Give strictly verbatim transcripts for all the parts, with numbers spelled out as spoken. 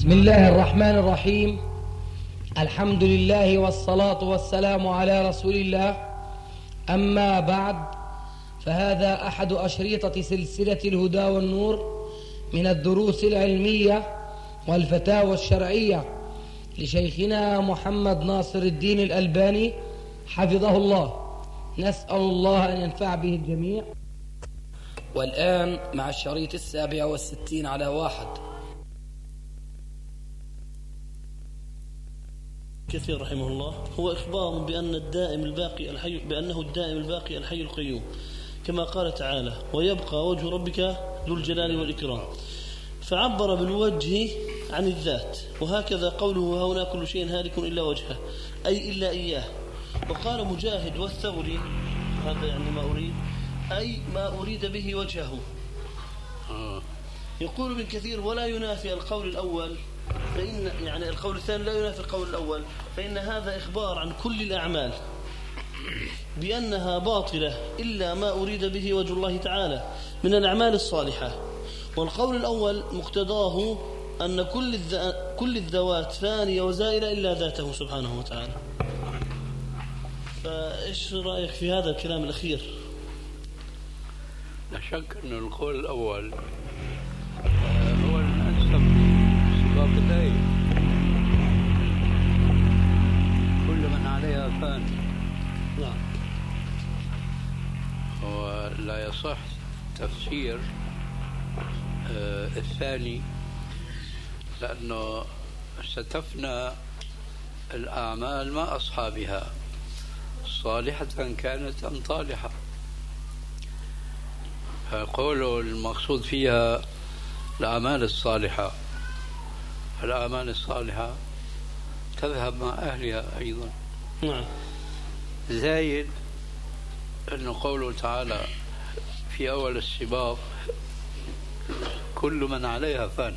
بسم الله الرحمن الرحيم. الحمد لله والصلاة والسلام على رسول الله. أما بعد، فهذا أحد أشريطة سلسلة الهدى والنور من الدروس العلمية والفتاوى الشرعية لشيخنا محمد ناصر الدين الألباني حفظه الله. نسأل الله أن ينفع به الجميع. والآن مع الشريط السابع والستين على واحد. كثير رحمه الله هو إخبار بأن الدائم الباقي الحي بأنه الدائم الباقي الحي القيوم، كما قال تعالى: ويبقى وجه ربك ذو الجلال والإكرام، فعبر بالوجه عن الذات، وهكذا قوله هنا كل شيء هالك إلا وجهه، أي إلا إياه. وقال مجاهد والثوري هذا يعني ما أريد أي ما أريد به وجهه. يقول ابن كثير: ولا ينافي القول الأول، فإن يعني القول الثاني لا ينافي القول الأول، فإن هذا إخبار عن كل الأعمال بأنها باطلة إلا ما أريد به وجه الله تعالى من الأعمال الصالحة. والقول الأول مقتضاه أن كل كل الذوات فانية وزائلة إلا ذاته سبحانه وتعالى. فإيش رأيك في هذا الكلام الأخير؟ لا شك أن القول الأول هو الأنسب سباق الآية: كل من عليها فان. نعم. ولا يصح تفسير آه الثاني، لأنه ستفنى الأعمال مع أصحابها، صالحة كانت أم طالحة. فقوله المقصود فيها الأعمال الصالحة، الأعمال الصالحة تذهب مع أهلها أيضا. نعم. زايد أنه قوله تعالى في أول السباق: كل من عليها فان،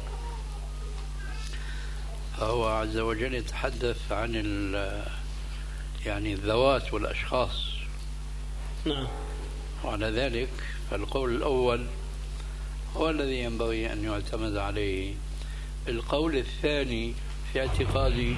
فهو عز وجل يتحدث عن يعني الذوات والأشخاص. نعم. وعلى ذلك فالقول الأول هو الذي ينبغي أن يعتمد عليه. القول الثاني في اعتقادي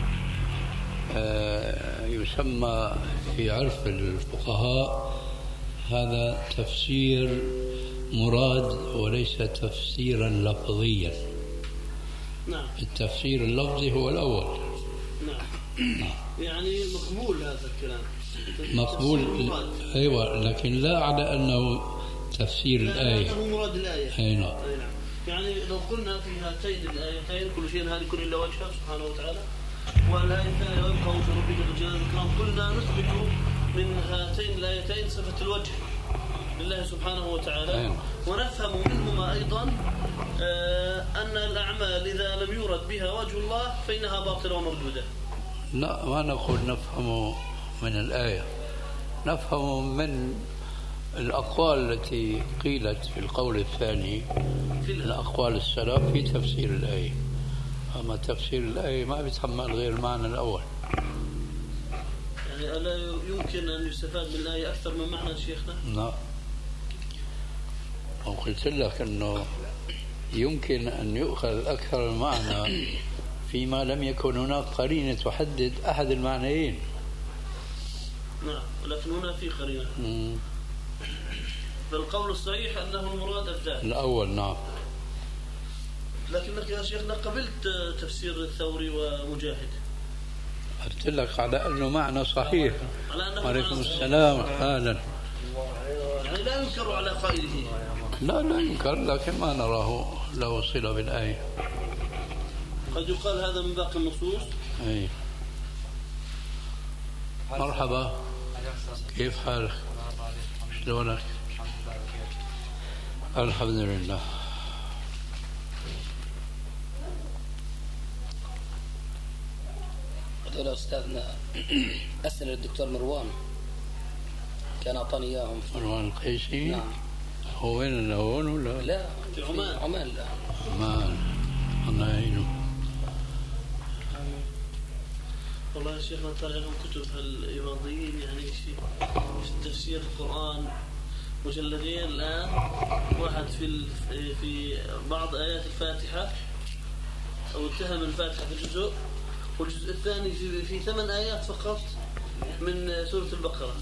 آه يسمى في عرف الفقهاء هذا تفسير مراد وليس تفسيرا لفظيا. نعم. التفسير اللفظي هو الأول. نعم. يعني مقبول هذا الكلام، مقبول، أيوة، لكن لا على أنه تفسير الآية، أنه مراد الآية. أي نعم. يعني لو قلنا في هاتين الآيتين كل شيء هالك إلا وجهه سبحانه وتعالى، والآية الثانية ويبقى وجه ربك ذو الجلال والإكرام، قلنا نثبت من هاتين الآيتين صفة الوجه لله سبحانه وتعالى. أيوة. ونفهم منهما أيضا آه أن الأعمال إذا لم يرد بها وجه الله فإنها باطلة ومردودة. لا، ما نقول نفهم من الآية، نفهم من الأقوال التي قيلت في القول الثاني من أقوال السلف في تفسير الآية. أما تفسير الآية ما بيتحمل غير المعنى الأول. يعني ألا يمكن أن يستفاد من الآية أكثر من معنى شيخنا؟ لا، وقلت لك أنه يمكن أن يؤخذ أكثر المعنى فيما لم يكن هناك قرينة تحدد أحد المعنيين. نعم، ولكن هنا في قرينة. فالقول الصحيح أنه المراد الذات الأول. نعم. لكنك يا شيخنا قبلت تفسير الثوري ومجاهد. قلت لك على أنه معنى صحيح. عليكم السلام. أهلا. يعني لا ينكر على قائله. لا لا ينكر، لكن ما نراه له صلة بالآية. قد يقال هذا من باقي النصوص. أي. مرحبا، كيف حالك؟ شلونك؟ الحمد لله. هذول أستاذنا أسئلة الدكتور مروان كان أعطاني إياهم. مروان القيسي؟ نعم. هو وين، هون ولا؟ لا، في عمان. عمان. لا، عمان. الله يعينه. والله يا شيخنا طلع لهم كتب الإباضيين يعني في تفسير القرآن مجلدين الآن، واحد في في بعض آيات الفاتحة أو انتهى من الفاتحة في جزء، والجزء الثاني في, في ثمان آيات فقط من سورة البقرة.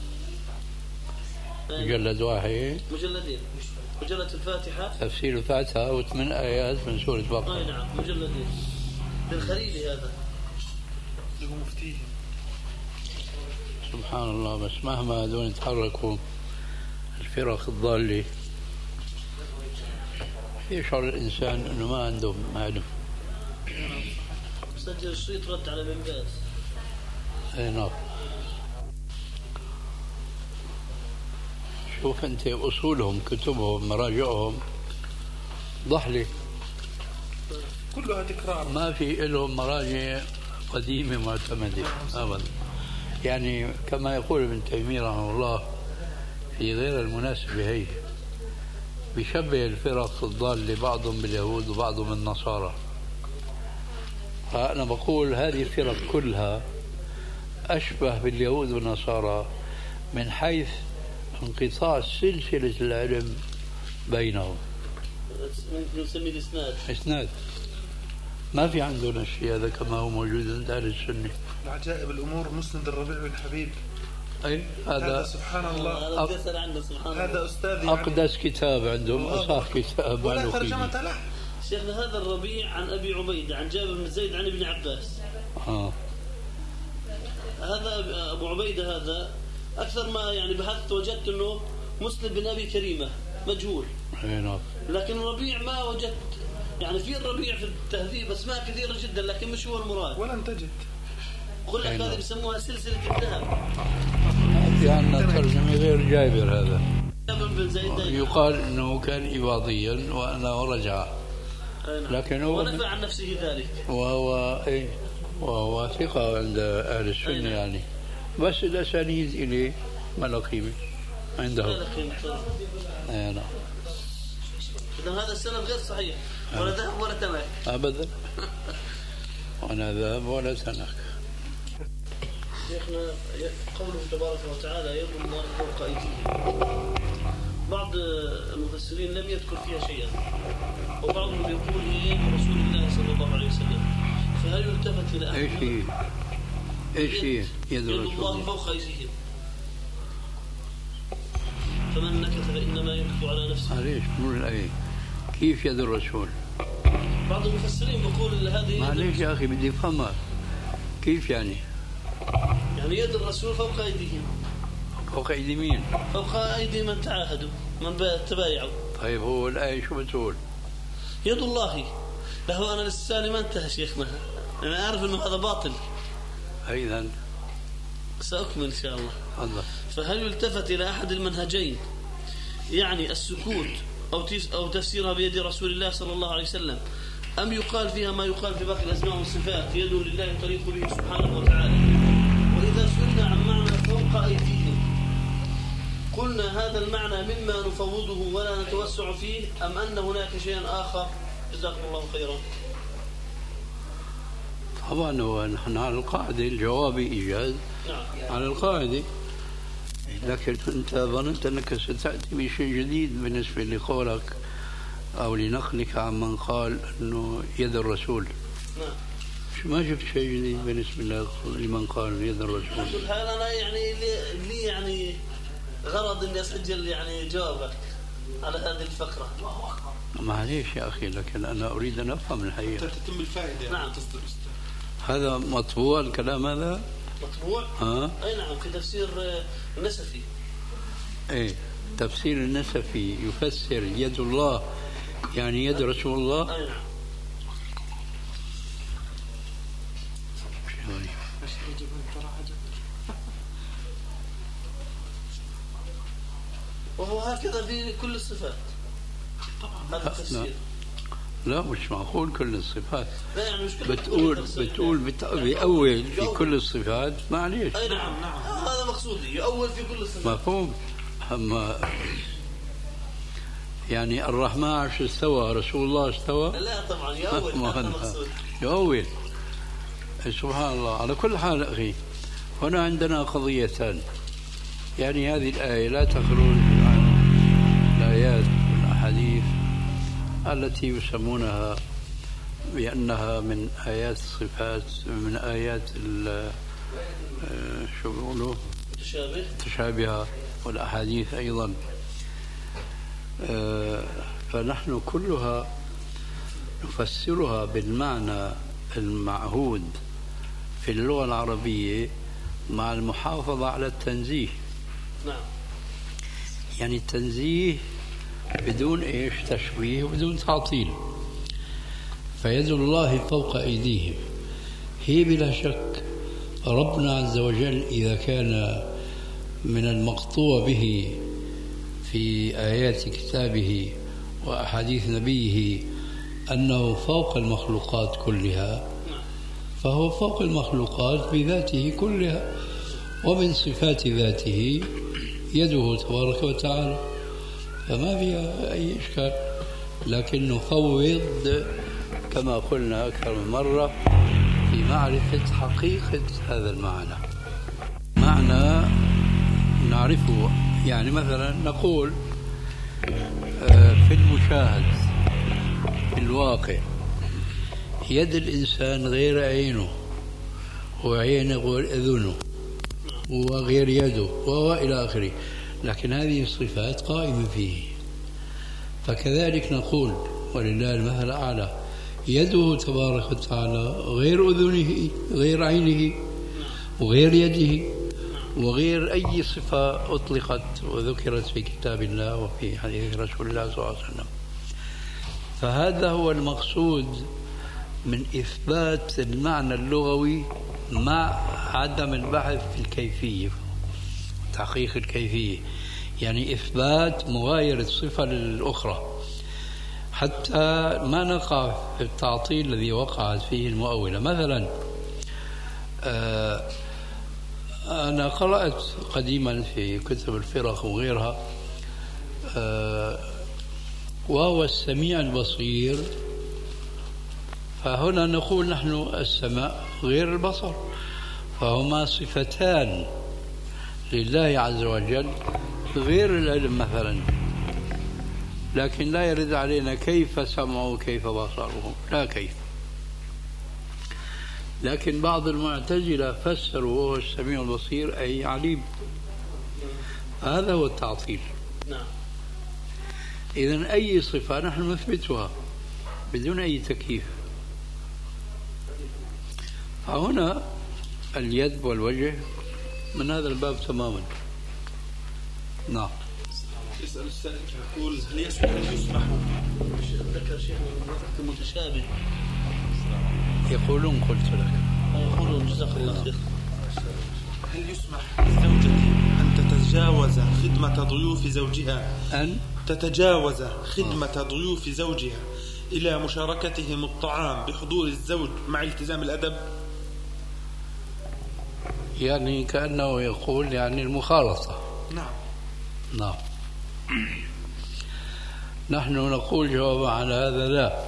مجلد واحد، مجلدين، مجلد الفاتحة، تفسير الفاتحة وثمان آيات من سورة البقرة. أي نعم مجلدين للخليلي هذا اللي هو مفتيه. سبحان الله. بس مهما هذول يتحركوا الفرق الضالة يشعر الإنسان أنه ما عندهم معلوم. سجل الشريط رد على بن باز. أي نعم. شوف أنت أصولهم، كتبهم، مراجعهم ضحلة كلها تكرار، ما في لهم مراجع قديمة معتمدة أبدا. يعني كما يقول ابن تيمية رحمه الله في غير المناسبة هي، بيشبه الفرق الضالة بعضهم باليهود وبعضهم بالنصارى. فأنا بقول هذه الفرق كلها أشبه باليهود والنصارى من حيث انقطاع سلسلة العلم بينهم. نسميه الإسناد. إسناد ما في عندنا الشيء هذا كما هو موجود عند أهل السنة. العجائب الأمور مسند الربيع بن حبيب. أي هذا, هذا سبحان الله. هذا أق... عنه سبحان هذا الله. أستاذي أقدس يعني كتاب عندهم، أصح كتاب ولا ترجمة له. شيخنا هذا الربيع عن أبي عبيدة عن جابر بن زيد عن ابن عباس. آه. هذا أبو عبيدة هذا أكثر ما يعني بحثت وجدت أنه مسلم بن أبي كريمة مجهول. نعم. لكن الربيع ما وجدت، يعني في الربيع في التهذيب أسماء كثيرة جدا لكن مش هو المراد. ولم تجد. قل لك هذه بيسموها سلسلة الذهب. في عندنا ترجمة غير جابر هذا. جابر بن زيد يقال أنه كان إباضيا وأنه رجع، لكن هو ونفى عن نفسه ذلك، وهو إيه وهو ثقة عند أهل السنة يعني، بس الأسانيد إليه ما له قيمة عندهم. أي نعم. إذا هذا السند غير صحيح، ولا ذهب ولا تنك أبدا. ولا ذهب ولا تنك. شيخنا قوله تبارك وتعالى يد الله فوق أيديهم، بعض المفسرين لم يذكر فيها شيئا، وبعضهم يقول هي رسول الله صلى الله عليه وسلم. فهل يلتفت إلى ايش هي؟ ايش هي يد الله فوق أيديهم؟ فمن نكث فإنما ينكث على نفسه. معليش مر الآية كيف يد الرسول؟ بعض المفسرين يقول هذه معليش يا أخي بدي أفهمها كيف يعني؟ يعني يد الرسول فوق أيديهم. فوق أيدي مين؟ فوق أيدي من تعاهدوا، من تبايعوا. طيب هو الآية شو بتقول؟ يد الله. له أنا لساني ما انتهى شيخنا، أنا أعرف أنه هذا باطل. أيضا سأكمل إن شاء الله. الله. فهل يلتفت إلى أحد المنهجين، يعني السكوت أو أو تفسيرها بيد رسول الله صلى الله عليه وسلم، أم يقال فيها ما يقال في باقي الأسماء والصفات يد لله تليق به سبحانه وتعالى؟ وإذا سئلنا عن معنى فوق أيديهم قلنا هذا المعنى مما نفوضه ولا نتوسع فيه، أم أن هناك شيئا آخر؟ جزاكم الله خيرا. طبعا هو نحن على القاعدة الجواب إيجاز. نعم. على القاعدة، لكن أنت ظننت أنك ستأتي بشيء جديد بالنسبة لقولك أو لنقلك عن من قال أنه يد الرسول. نعم. ما شفت شيء جديد بالنسبة لمن قال يد الرسول. الحال أنا يعني لي يعني غرض إني أسجل يعني جوابك على هذه الفقرة. معليش يا أخي، لكن أنا أريد أن أفهم الحقيقة. تتم الفائدة يعني. نعم. هذا مطبوع الكلام هذا؟ مطبوع؟ ها؟ أي نعم، في تفسير النسفي. إيه، تفسير النسفي يفسر يد الله يعني يد رسول الله. أي نعم. وهو هكذا في كل الصفات. طبعا هذا التفسير. لا مش معقول كل الصفات. لا يعني مش كل بتقول بتقول بأول في كل الصفات. معليش. أي نعم نعم هذا مقصودي، يؤول في كل الصفات. مفهوم. أما يعني الرحمن عرش استوى، رسول الله استوى. لا طبعا يؤول. هذا مقصود. يؤول. سبحان الله. على كل حال أخي، هنا عندنا قضيتان. يعني هذه الآية لا تخرج عن الآيات والأحاديث التي يسمونها بأنها من آيات الصفات، من آيات شو بيقولوا تشابه تشابه والأحاديث أيضا. فنحن كلها نفسرها بالمعنى المعهود في اللغة العربية مع المحافظة على التنزيه. نعم. يعني التنزيه بدون إيش تشبيه وبدون تعطيل. فيد الله فوق أيديهم، هي بلا شك ربنا عز وجل إذا كان من المقطوع به في آيات كتابه وأحاديث نبيه أنه فوق المخلوقات كلها، فهو فوق المخلوقات بذاته كلها، ومن صفات ذاته يده تبارك وتعالى، فما فيها أي إشكال. لكن نفوض كما قلنا أكثر من مرة في معرفة حقيقة هذا المعنى، معنى نعرفه. يعني مثلا نقول في المشاهد في الواقع يد الإنسان غير عينه، وعينه غير أذنه، وغير يده، وإلى آخره، لكن هذه الصفات قائمة فيه. فكذلك نقول ولله المثل الأعلى يده تبارك وتعالى غير أذنه، غير عينه، وغير يده، وغير أي صفة أطلقت وذكرت في كتاب الله وفي حديث رسول الله صلى الله عليه وسلم. فهذا هو المقصود من إثبات المعنى اللغوي مع عدم البحث في الكيفية، تحقيق الكيفية، يعني إثبات مغايرة الصفة للأخرى، حتى ما نقع في التعطيل الذي وقعت فيه المؤولة. مثلا أنا قرأت قديما في كتب الفرق وغيرها وهو السميع البصير، فهنا نقول نحن السماء غير البصر، فهما صفتان لله عز وجل غير العلم مثلا، لكن لا يرد علينا كيف سمعه كيف بصره، لا كيف. لكن بعض المعتزلة فسروا وهو السميع البصير أي عليم، هذا هو التعطيل. نعم. إذن أي صفة نحن نثبتها بدون أي تكييف. فهنا اليد والوجه من هذا الباب تماما. نعم. يسأل السائل يقول هل يسمح هل يسمح ذكر شيء من متشابه يقولون قلت لك يقولون جزاك الله خير هل يسمح للزوجة أن تتجاوز خدمة ضيوف زوجها أن تتجاوز خدمة ضيوف زوجها إلى مشاركتهم الطعام بحضور الزوج مع التزام الأدب؟ يعني كأنه يقول يعني المخالطة. نعم. نعم. نحن نقول جوابا على هذا لا،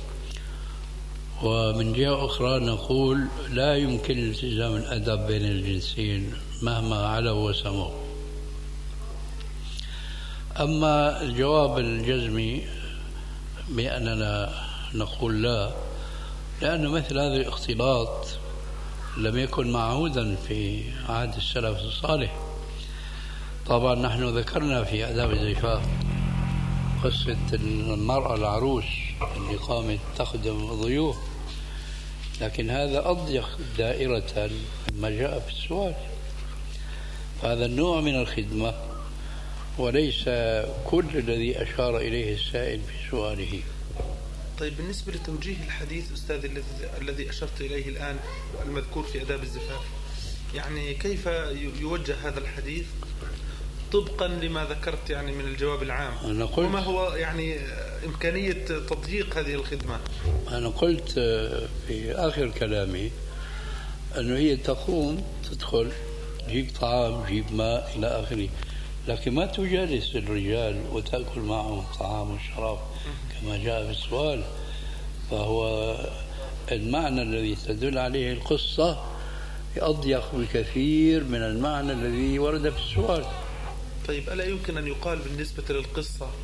ومن جهة أخرى نقول لا يمكن التزام الأدب بين الجنسين مهما علوا وسموا. أما الجواب الجزمي بأننا نقول لا، لأن مثل هذا الاختلاط لم يكن معهودا في عهد السلف الصالح. طبعا نحن ذكرنا في آداب الزفاف قصة المرأة العروس اللي قامت تخدم ضيوف، لكن هذا أضيق دائرة ما جاء في السؤال، فهذا النوع من الخدمة وليس كل الذي أشار إليه السائل في سؤاله. طيب بالنسبة لتوجيه الحديث أستاذ الذي أشرت إليه الآن المذكور في آداب الزفاف، يعني كيف يوجه هذا الحديث طبقا لما ذكرت يعني من الجواب العام، وما هو يعني إمكانية تضييق هذه الخدمة؟ أنا قلت في آخر كلامي أنه هي تقوم تدخل جيب طعام جيب ماء إلى آخره، لكن ما تجالس الرجال وتأكل معهم الطعام والشراب كما جاء في السؤال. فهو المعنى الذي تدل عليه القصة أضيق بكثير من المعنى الذي ورد في السؤال. طيب ألا يمكن أن يقال بالنسبة للقصة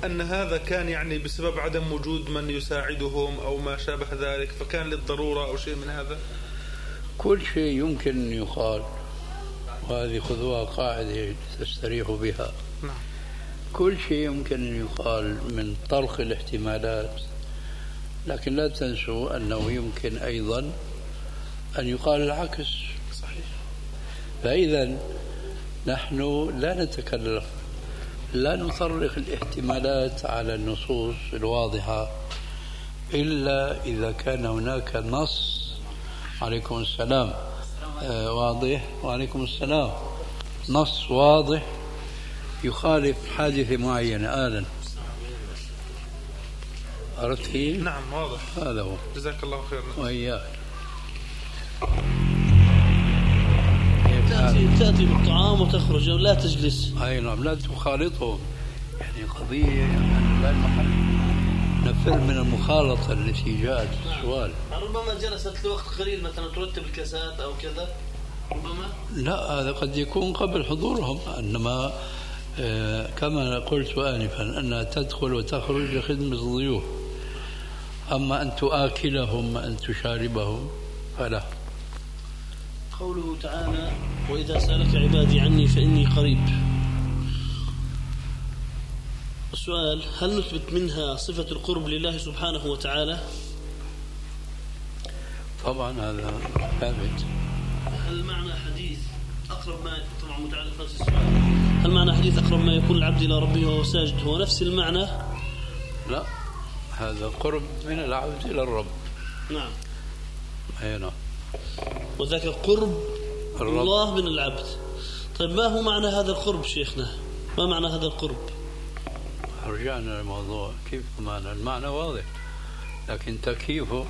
أن هذا كان يعني بسبب عدم وجود من يساعدهم أو ما شابه ذلك، فكان للضرورة أو شيء من هذا؟ كل شيء يمكن يقال، وهذه خذوها قاعدة تستريحوا بها. نعم. كل شيء يمكن أن يقال من طرق الاحتمالات، لكن لا تنسوا أنه يمكن أيضا أن يقال العكس. صحيح. فإذا نحن لا نتكلف، لا نطرق الاحتمالات على النصوص الواضحة إلا إذا كان هناك نص. عليكم السلام. آه واضح. وعليكم السلام. نص واضح يخالف حادثة معينة. آلا أردت فيه؟ نعم واضح. هذا هو. جزاك الله خيرا. وإياك. تأتي, تأتي بالطعام وتخرج ولا تجلس. أي نعم، لا تخالطهم. يعني قضية يعني لا محل نفر من المخالطة التي جاءت في السؤال. ربما جلست لوقت قليل مثلا ترتب الكاسات أو كذا ربما. لا، هذا قد يكون قبل حضورهم، إنما آه كما قلت آنفا أنها تدخل وتخرج لخدمة الضيوف. أما أن تآكلهم أن تشاربهم فلا. قوله تعالى وإذا سألك عبادي عني فإني قريب. السؤال: هل نثبت منها صفة القرب لله سبحانه وتعالى؟ طبعا هذا ثابت. هل معنى حديث أقرب ما طبعا متعلق نفس السؤال، هل معنى حديث أقرب ما يكون العبد إلى ربه وهو ساجد هو نفس المعنى؟ لا، هذا قرب من العبد إلى الرب. نعم. أي نعم. وذاك قرب الرب. الله من العبد. طيب ما هو معنى هذا القرب شيخنا؟ ما معنى هذا القرب؟ رجعنا للموضوع. كيف معنى؟ المعنى واضح، لكن تكييفه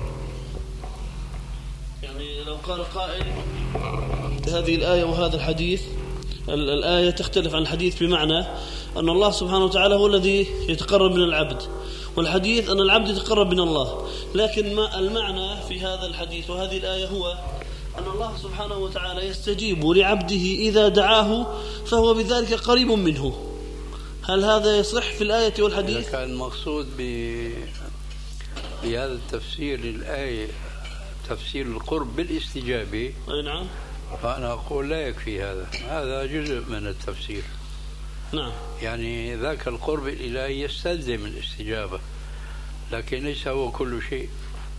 يعني لو قال قائل هذه الآية وهذا الحديث، الآية تختلف عن الحديث بمعنى أن الله سبحانه وتعالى هو الذي يتقرب من العبد، والحديث أن العبد يتقرب من الله. لكن ما المعنى في هذا الحديث وهذه الآية هو أن الله سبحانه وتعالى يستجيب لعبده إذا دعاه فهو بذلك قريب منه. هل هذا يصح في الآية والحديث؟ إذا كان المقصود بهذا التفسير للآية تفسير القرب بالاستجابة، أي نعم، فأنا أقول لا يكفي هذا. هذا جزء من التفسير. نعم. يعني ذاك القرب الإلهي يستلزم الاستجابة، لكن ليس هو كل شيء.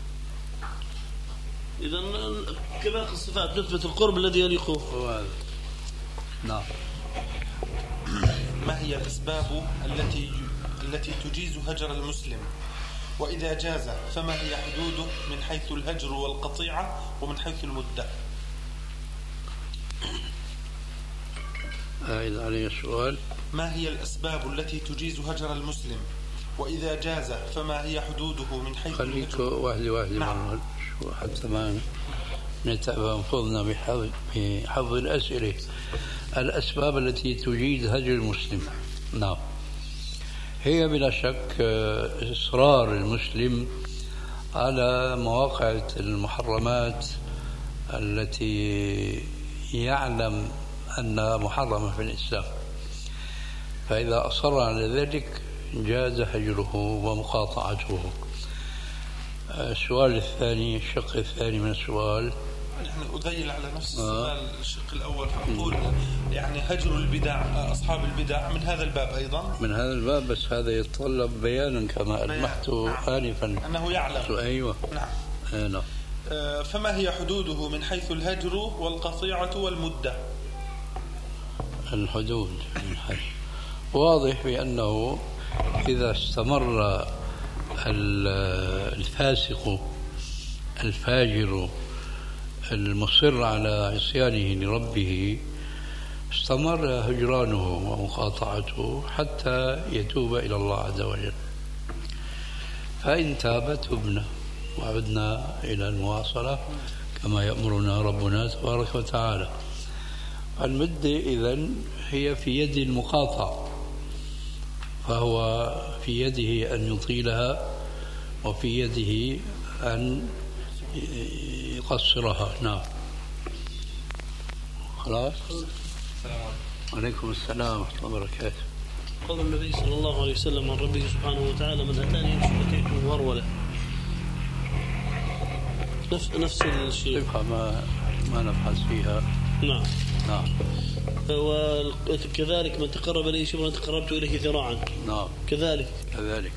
إذن كباقي الصفات نثبت القرب الذي يليقه. هذا. نعم. ما هي الأسباب التي التي تجيز هجر المسلم؟ وإذا جاز فما هي حدوده من حيث الهجر والقطيعة ومن حيث المدة؟ أعيد علي السؤال. ما هي الأسباب التي تجيز هجر المسلم؟ وإذا جاز فما هي حدوده من حيث خليك الهجر؟ واحدة واحدة. نعم. حتى ما نتعب أنفسنا بحفظ بحفظ الأسئلة. الأسباب التي تجيز هجر المسلم، نعم، هي بلا شك إصرار المسلم على مواقع المحرمات التي يعلم أنها محرمة في الإسلام، فإذا أصر على ذلك جاز هجره ومقاطعته. السؤال الثاني، الشق الثاني من السؤال، يعني أذيل على نفس السؤال آه. الشق الأول فأقول يعني هجر البدع، أصحاب البدع من هذا الباب أيضا، من هذا الباب، بس هذا يتطلب بيانا كما ألمحت آنفا. نعم. أنه يعلم. أيوة. نعم. آه نعم. آه فما هي حدوده من حيث الهجر والقطيعة والمدة؟ الحدود واضح بأنه إذا استمر الفاسق الفاجر المصر على عصيانه لربه استمر هجرانه ومقاطعته حتى يتوب إلى الله عز وجل. فإن تاب تبنا وعدنا إلى المواصلة كما يأمرنا ربنا تبارك وتعالى. المدة إذن هي في يد المقاطع، فهو في يده أن يطيلها وفي يده أن يقصرها. نعم. خلاص. عليكم السلام ورحمة الله وبركاته. قول النبي صلى الله عليه وسلم عن ربه سبحانه وتعالى: من أتاني يمشي أتيته هرولة. نفس نفس الشيء. ما ما نبحث فيها. نعم. نعم. وكذلك من تقرب إليه شبرا تقربت إليه ذراعا. نعم. كذلك. كذلك.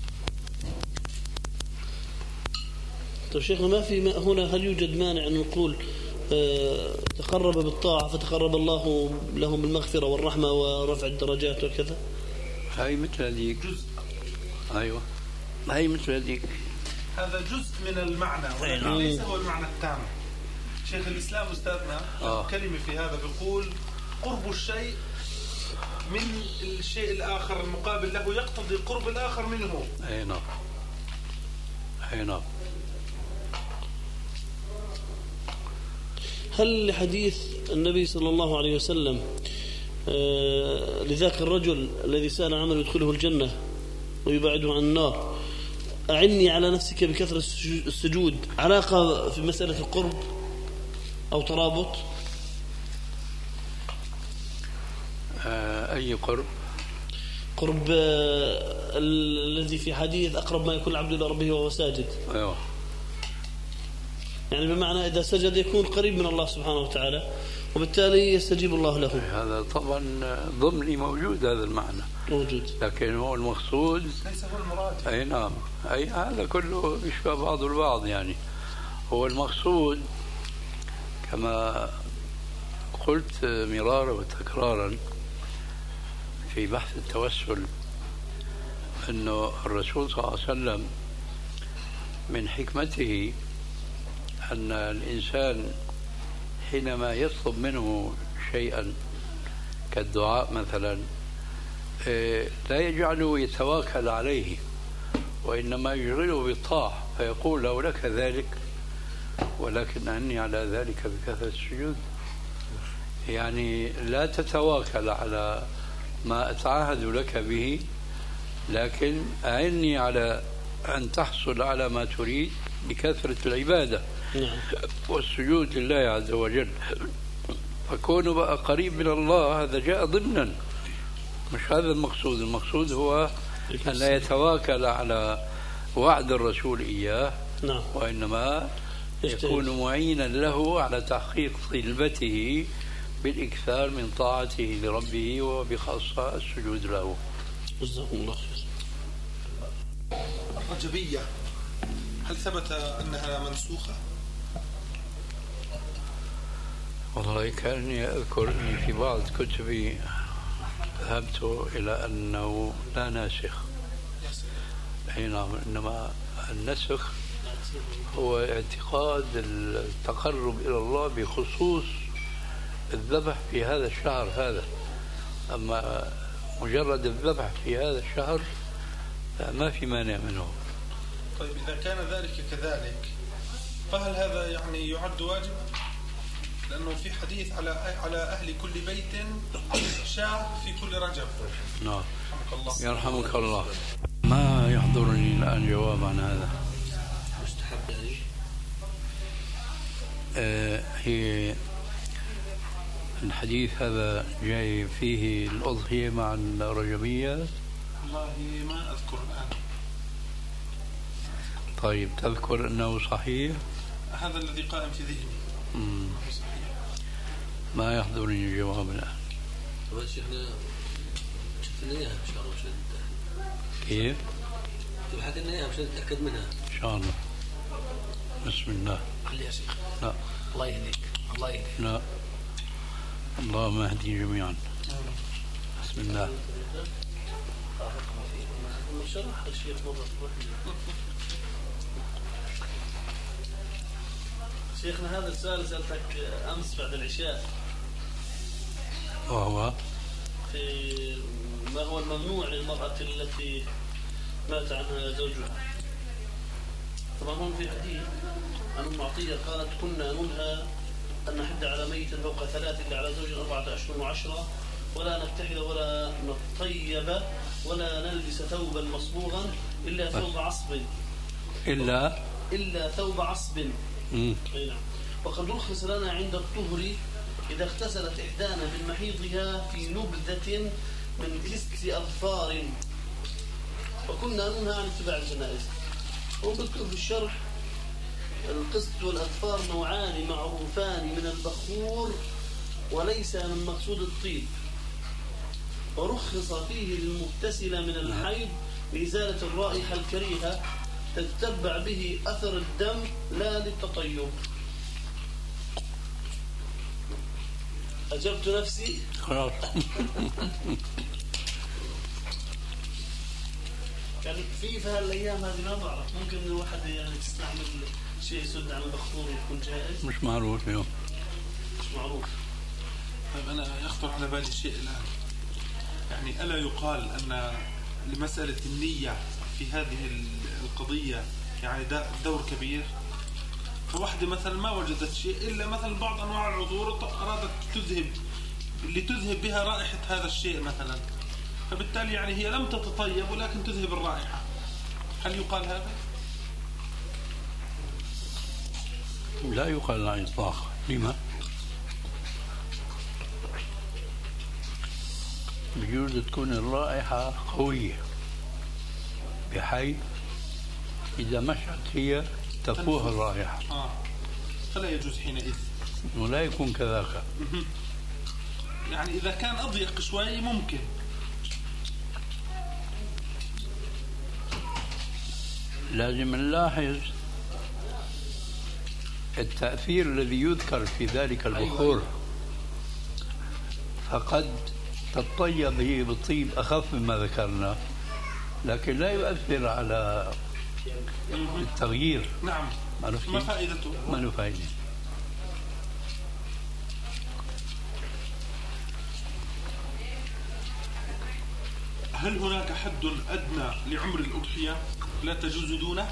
طيب شيخنا، ما في ما هنا هل يوجد مانع أن نقول اه تقرب بالطاعة فتقرب الله لهم بالمغفرة والرحمة ورفع الدرجات وكذا؟ هاي مثل هذيك جزء. أيوة هاي مثل هذيك. هذا جزء من المعنى ولكن ليس هو المعنى التام. شيخ الإسلام أستاذنا آه. كلمة في هذا بيقول قرب الشيء من الشيء الآخر المقابل له يقتضي قرب الآخر منه. أي نعم. أي نعم. هل حديث النبي صلى الله عليه وسلم آه لذاك الرجل الذي سأل عمل يدخله الجنة ويبعده عن النار: أعني على نفسك بكثرة السجود، علاقة في مسألة القرب أو ترابط؟ آه أي قرب؟ قرب آه الذي في حديث أقرب ما يكون العبد إلى ربه وهو ساجد. أيوة. يعني بمعنى إذا سجد يكون قريب من الله سبحانه وتعالى وبالتالي يستجيب الله له. هذا طبعا ضمني موجود هذا المعنى موجود، لكن هو المقصود ليس هو المراد. أي نعم. أي هذا كله يشبه بعض البعض. يعني هو المقصود كما قلت مرارا وتكرارا في بحث التوسل أنه الرسول صلى الله عليه وسلم من حكمته أن الإنسان حينما يطلب منه شيئا كالدعاء مثلا لا يجعله يتواكل عليه وإنما يشغله بالطاعة فيقول له: لك ذلك ولكن أعني على ذلك بكثرة السجود. يعني لا تتواكل على ما أتعهد لك به، لكن أعني على أن تحصل على ما تريد بكثرة العبادة والسجود لله عز وجل. فكونه بقى قريب من الله هذا جاء ضمنا، مش هذا المقصود. المقصود هو أن لا يتواكل على وعد الرسول إياه، وإنما يكون معينا له على تحقيق طلبته بالإكثار من طاعته لربه وبخاصة السجود له. جزاكم الله خير. الرجبية هل ثبت أنها منسوخة؟ والله كأني أذكر أني في بعض كتبي ذهبت إلى أنه لا ناسخ. أي نعم. إنما النسخ هو اعتقاد التقرب إلى الله بخصوص الذبح في هذا الشهر هذا، أما مجرد الذبح في هذا الشهر ما في مانع منه. طيب إذا كان ذلك كذلك فهل هذا يعني يعد واجبا؟ لأنه في حديث على على أهل كل بيت شاة في كل رجب. نعم. يرحمك الله. ما يحضرني الآن جواب عن هذا. مستحب يعني؟ آه هي الحديث هذا جاي فيه الأضحية مع الرجبية؟ والله ما أذكر الآن. طيب تذكر أنه صحيح؟ هذا الذي قائم في ذهني. مم. ما يحضرني الجواب الآن. طبعا شيخنا شفنا إياها إن شاء الله مشان كيف؟ تبحث لنا إياها مشان نتأكد منها إن شاء الله. بسم الله. خلي يا شيخ. لا. الله يهديك. الله يهديك. لا. اللهم اهدي جميعا. بسم الله. شرح الشيخ مرة. شيخنا هذا السؤال سألتك أمس بعد العشاء، وهو في ما هو الممنوع للمرأة التي مات عنها زوجها. طبعا هم في حديث عن أم عطية قالت: كنا ننهى أن نحد على ميت فوق ثلاث إلا على زوج أربعة أشهر وعشرة، ولا نبتحل ولا نطيب ولا نلبس ثوبا مصبوغا إلا ثوب عصب إلا إلا ثوب عصب. مم. وقد رخص لنا عند الطهر إذا اغتسلت إحدانا من محيضها في نبذة من كست أظفار وكنا ننهى عن اتباع الجنائز. وبذكر في الشرح القسط والأظفار نوعان معروفان من البخور وليس من مقصود الطيب، ورخص فيه للمغتسل من الحيض لإزالة الرائحة الكريهة تتبع به أثر الدم لا للتطيب. أجبت نفسي خلاص. يعني في في هالأيام هذه ما بعرف ممكن الواحد يعني تستعمل شيء يسد عن البخور ويكون جائز. مش معروف اليوم. مش معروف. طيب أنا يخطر على بالي شيء الآن، يعني ألا يقال أن لمسألة النية في هذه القضية يعني دور كبير؟ فواحدة مثلا ما وجدت شيء إلا مثلا بعض أنواع العطور أرادت تذهب لتذهب بها رائحة هذا الشيء مثلا، فبالتالي يعني هي لم تتطيب ولكن تذهب الرائحة، هل يقال هذا؟ لا يقال على الإطلاق. لما؟ بجوز تكون الرائحة قوية بحيث إذا مشت هي تفوه الرائحة. آه. فلا يجوز حينئذ. ولا يكون كذاك. يعني إذا كان أضيق شوي ممكن. لازم نلاحظ التأثير الذي يذكر في ذلك البخور، فقد تطيب هي بطيب أخف مما ذكرنا لكن لا يؤثر على التغيير. نعم. ما فائدته؟ ما له فائدة. هل هناك حد أدنى لعمر الأضحية لا تجوز دونه؟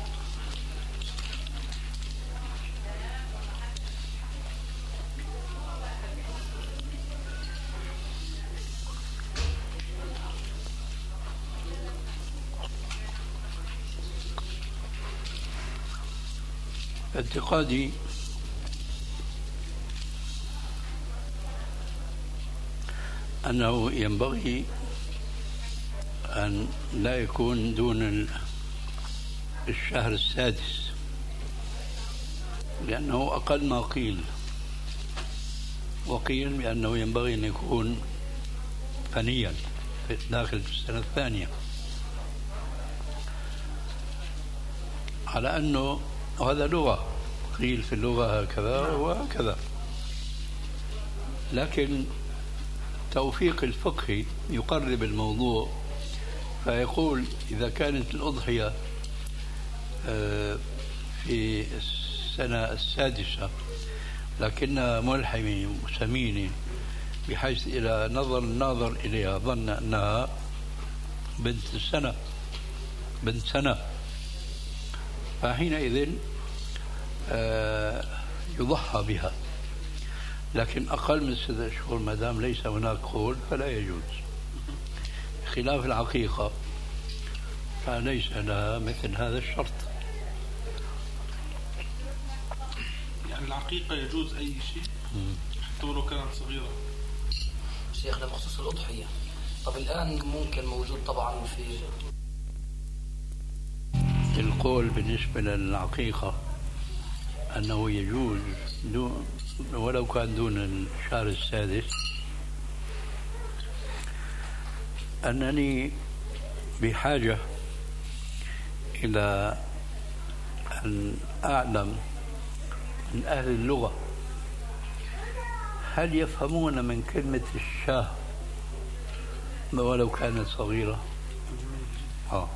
اعتقادي أنه ينبغي أن لا يكون دون الشهر السادس، لأنه أقل ما قيل، وقيل بأنه ينبغي أن يكون ثانيا داخل السنة الثانية، على أنه هذا لغة، قيل في اللغة هكذا وهكذا، لكن توفيق الفقه يقرب الموضوع فيقول إذا كانت الأضحية في السنة السادسة لكنها ملحمة وسمينة بحيث إذا نظر الناظر إليها ظن أنها بنت السنة بنت سنة، فحينئذ يضحى بها. لكن أقل من ستة أشهر ما دام ليس هناك قول فلا يجوز، خلاف العقيقة فليس لها مثل هذا الشرط. يعني العقيقة يجوز أي شيء حتى ولو كانت صغيرة. شيخنا بخصوص الأضحية، طب الآن ممكن موجود طبعا في القول بالنسبة للعقيقة أنه يجوز دون ولو كان دون الشهر السادس، أنني بحاجة إلى أن أعلم من أهل اللغة هل يفهمون من كلمة الشاه ولو كانت صغيرة. آه.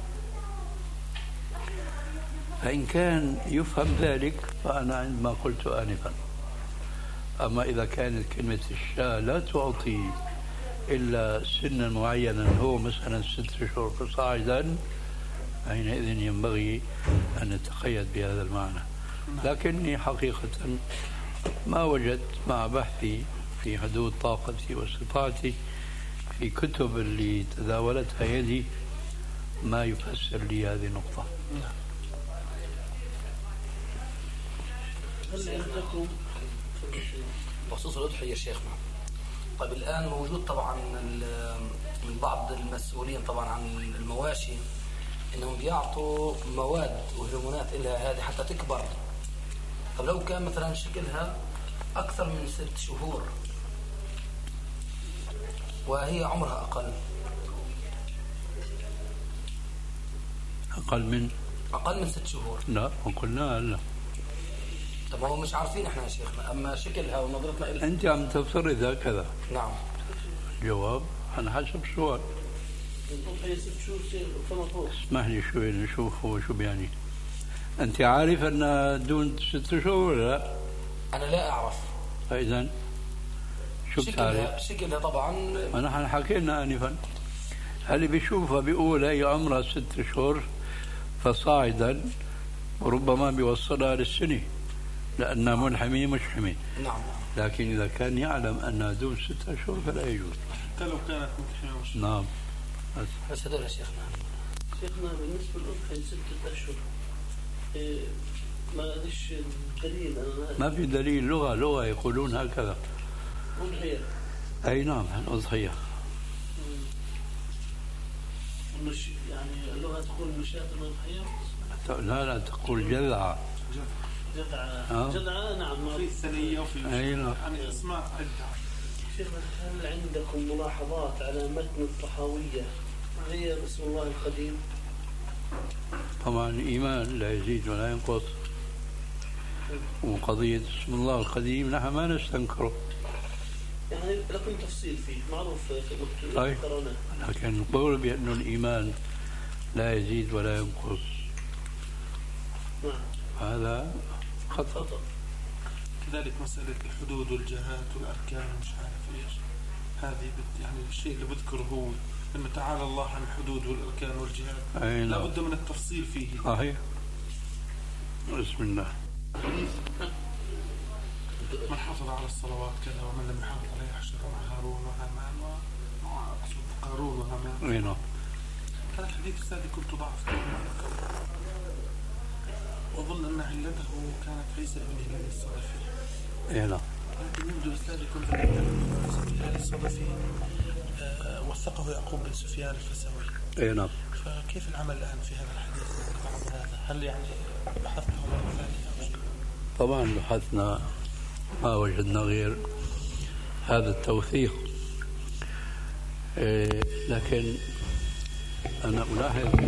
فإن كان يفهم ذلك فأنا عندما قلت آنفا. أما إذا كانت كلمة الشاه لا تعطي إلا سنا معينا هو مثلا ست أشهر فصاعدا حينئذ ينبغي أن نتقيد بهذا المعنى. لكني حقيقة ما وجدت مع بحثي في حدود طاقتي واستطاعتي في كتب اللي تداولتها يدي ما يفسر لي هذه النقطة. هل عندكم بخصوص الأضحية يا شيخنا؟ طيب الآن موجود طبعا من بعض المسؤولين طبعا عن المواشي انهم بيعطوا مواد وهرمونات لها هذه حتى تكبر. طب لو كان مثلا شكلها اكثر من ست شهور وهي عمرها اقل اقل من اقل من ست شهور؟ لا قلنا لا. طب هو مش عارفين احنا يا شيخنا، اما شكلها ونظرتنا إلها. انت عم تفترض هكذا. نعم. الجواب على حسب السؤال. اسمح لي شوي نشوف هو شو بيعني. انت عارف ان دون ست شهور ولا لا؟ انا لا اعرف. فاذا شو بتعرف؟ شكلها طبعا نحن حكينا انفا. اللي بيشوفها بيقول هي عمرها ست شهور فصاعدا وربما بيوصلها للسنه لانها ملحمه مشحمه. نعم. لكن اذا كان يعلم انها دون ستة اشهر فلا يجوز. حتى لو كانت ملحمه مشحمه. نعم. بس بس هذول يا شيخنا. شيخنا بالنسبه للأضحية ستة اشهر إيه ما فيش دليل. أنا ما في دليل. لغه لغه يقولون هكذا. أضحية. اي نعم الأضحية. مش يعني اللغة تقول مشاة الأضحية؟ لا لا تقول جذعة. جذعة. آه. جذعة نعم. في الثنية وفي أي نعم. يعني اسماء عدة. شيخنا هل عندكم ملاحظات على متن الطحاوية هي بسم الله القديم؟ طبعا الإيمان لا يزيد ولا ينقص، وقضية بسم الله القديم نحن ما نستنكره. يعني لكم تفصيل فيه معروف في طيب. لكن نقول بأن الإيمان لا يزيد ولا ينقص. نعم. هذا خطأ. كذلك مسألة الحدود والجهات والأركان مش عارف إيش هذه يعني الشيء اللي بذكره هو إنه تعالى الله عن الحدود والأركان والجهات. لا بد من التفصيل فيه. صحيح. بسم الله. من حافظ على الصلوات كذا ومن لم يحافظ عليها حشر مع هارون وهامان وقارون وهامان. اي نعم. هذا الحديث السادس كنت ضعف وأظن أن علته كانت عيسى ابن هلال الصدفي. اي نعم. لكن يبدو أستاذي كنت ابن هلال الصدفي وثقه يعقوب بن سفيان الفسوي. اي نعم. فكيف العمل الآن في هذا الحديث بعد هذا؟ هل يعني بحثته مرة ثانية؟ طبعا بحثنا ما وجدنا غير هذا التوثيق. إيه لكن أنا ألاحظ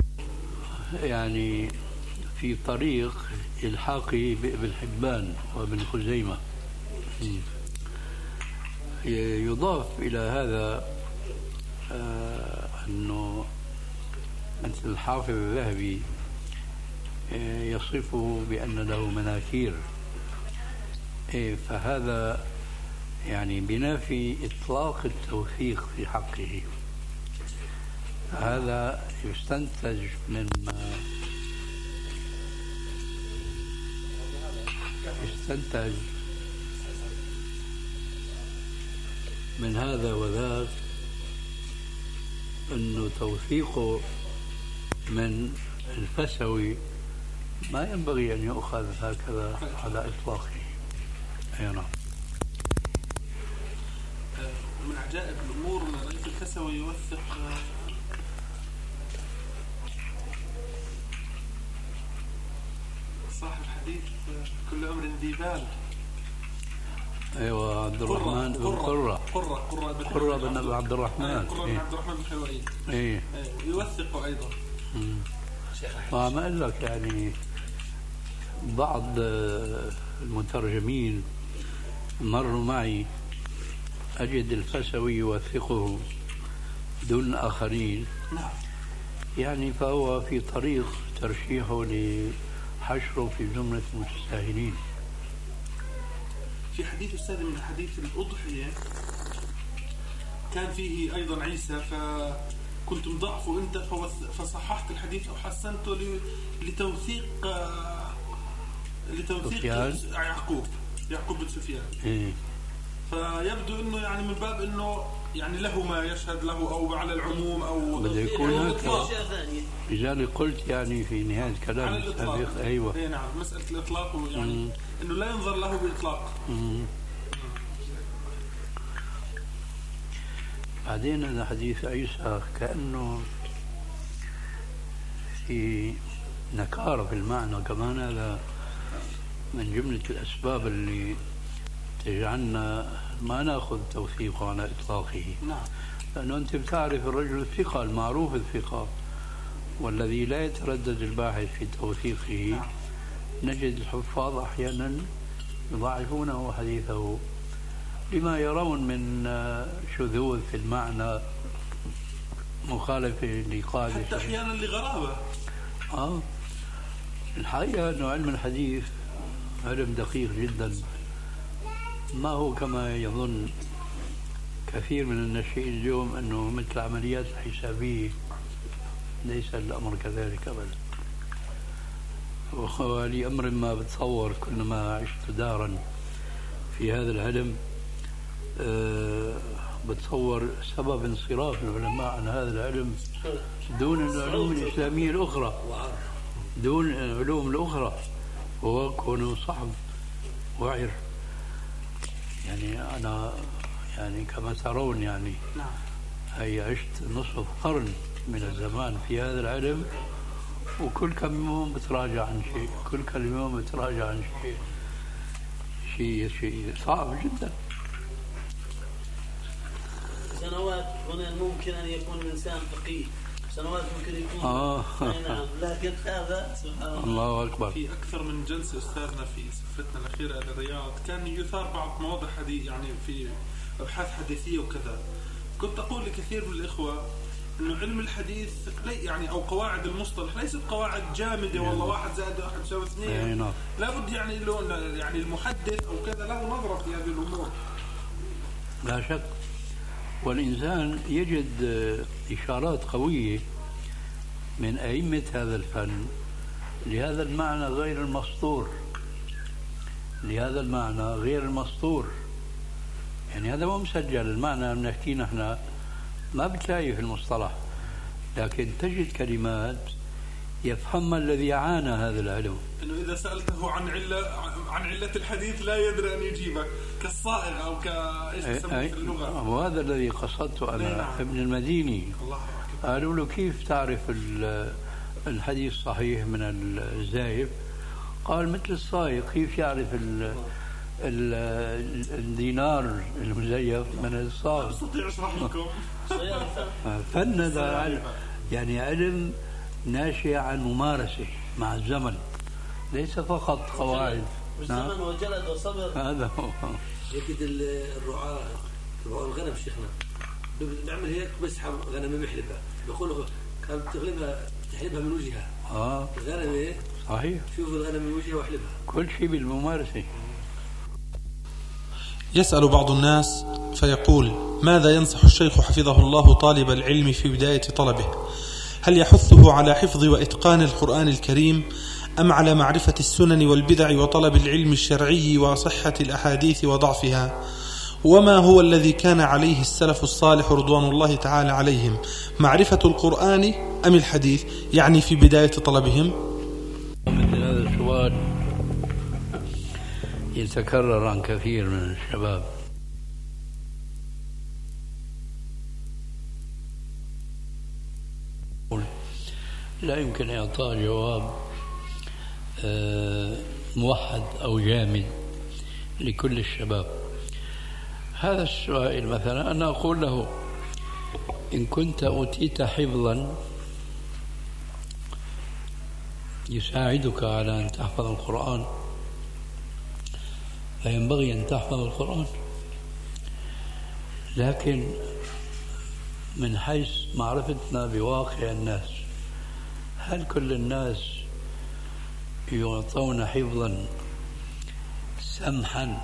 يعني في طريق الحاقي بابن حبان وابن خزيمة يضاف إلى هذا آه أنه مثل الحافظ الذهبي يصفه بأن له مناكير. فهذا يعني بنافي إطلاق التوثيق في حقه. هذا يستنتج من يستنتج من هذا وذاك أنه توثيقه من الفسوي ما ينبغي أن يؤخذ هكذا على إطلاقه. أي نعم. من عجائب الأمور أن رئيس الفسوي يوثق صاحب الحديث كل أمر ذي بال. أيوة عبد الرحمن بن قرة قرة قرة بن قرة بن عبد الرحمن. قرة بن عبد الرحمن بن حلوين. إيه. يوثق أيضا. ما أقول لك يعني بعض المترجمين مروا معي أجد الفسوي يوثقه دون الآخرين. يعني فهو في طريق ترشيحه لحشره في زمرة المتساهلين. في حديث أستاذ من حديث الأضحية كان فيه أيضا عيسى فكنت مضعفه أنت فصححت الحديث أو حسنته لتوثيق لتوثيق يعقوب يعقوب بن سفيان. إيه. فيبدو انه يعني من باب انه يعني له ما يشهد له او على العموم او بده يكون هكذا. لذلك قلت يعني في نهاية كلام السابق. ايوه. اي نعم مسألة الاطلاق يعني مم. انه لا ينظر له باطلاق. مم. بعدين هذا حديث عيسى كأنه في نكارة في المعنى كمان. هذا من جملة الأسباب اللي تجعلنا ما نأخذ توثيقه على إطلاقه. نعم. لأنه أنت بتعرف الرجل الثقة المعروف الثقة والذي لا يتردد الباحث في توثيقه. نعم. نجد الحفاظ أحيانا يضاعفونه حديثه لما يرون من شذوذ في المعنى، مخالفة لقاعدة، حتى أحيانا لغرابة. آه الحقيقة أنه علم الحديث علم دقيق جدا، ما هو كما يظن كثير من الناشئين اليوم أنه مثل عمليات الحسابية. ليس الأمر كذلك أبدا. ولأمر ما بتصور كلما عشت دارا في هذا العلم أه بتصور سبب انصراف العلماء عن هذا العلم دون العلوم الإسلامية الأخرى، دون العلوم الأخرى، هو كونه صعب وعر. يعني أنا يعني كما ترون يعني هي عشت نصف قرن من الزمان في هذا العلم، وكل كم يوم بتراجع عن شيء، كل كم يوم بتراجع عن شيء، شيء شيء صعب جدا. سنوات هنا ممكن أن يكون الإنسان فقيه، سنوات ممكن يكون آه. نعم. لكن هذا سبحان الله. الله أكبر. في أكثر من جلسة أستاذنا في سفتنا الأخيرة إلى الرياض كان يثار بعض مواضيع حديث يعني في أبحاث حديثية وكذا. كنت أقول لكثير من الإخوة إنه علم الحديث يعني أو قواعد المصطلح ليست قواعد جامدة والله واحد زائد واحد يساوي اثنين. لابد يعني له يعني المحدث أو كذا له نظرة في هذه الأمور. لا شك. والإنسان يجد إشارات قوية من أئمة هذا الفن لهذا المعنى غير المسطور، لهذا المعنى غير المسطور. يعني هذا مو مسجل، المعنى بنحكيه نحن ما بتلاقيه في المصطلح، لكن تجد كلمات يفهمها الذي عانى هذا العلم. إنه إذا سألته عن علة عن علة الحديث لا يدري أن يجيبك، كالصائغ أو كإيش تسميه في اللغة. وهذا الذي قصدته أنا. نعم. ابن المديني قالوا له كيف تعرف الحديث صحيح من الزائف؟ قال مثل الصائغ كيف يعرف الدينار المزيف من الصاغ. أستطيع أشرح لكم. فن هذا علم، يعني علم ناشئ عن ممارسة مع الزمن، ليس فقط قواعد. والزمن وجلد وصبر. هذا هو. يكيد الرعاة رعاة الغنم شيخنا بيعمل هيك بيسحب غنم محلبة، بيقولوا كانت تغلبها تحلبها من وجهها. اه الغنم ايه صحيح، شوف الغنم من وجهها واحلبها. كل شيء بالممارسة. يسأل بعض الناس فيقول: ماذا ينصح الشيخ حفظه الله طالب العلم في بداية طلبه؟ هل يحثه على حفظ وإتقان القرآن الكريم أم على معرفة السنن والبدع وطلب العلم الشرعي وصحة الأحاديث وضعفها؟ وما هو الذي كان عليه السلف الصالح رضوان الله تعالى عليهم، معرفة القرآن أم الحديث، يعني في بداية طلبهم؟ مثل هذا السؤال يتكرر عن كثير من الشباب. لا يمكن إعطاء جواب موحد أو جامد لكل الشباب. هذا السؤال مثلا أنا أقول له: إن كنت أوتيت حفظا يساعدك على أن تحفظ القرآن فينبغي أن تحفظ القرآن، لكن من حيث معرفتنا بواقع الناس، هل كل الناس يعطون حفظا سمحا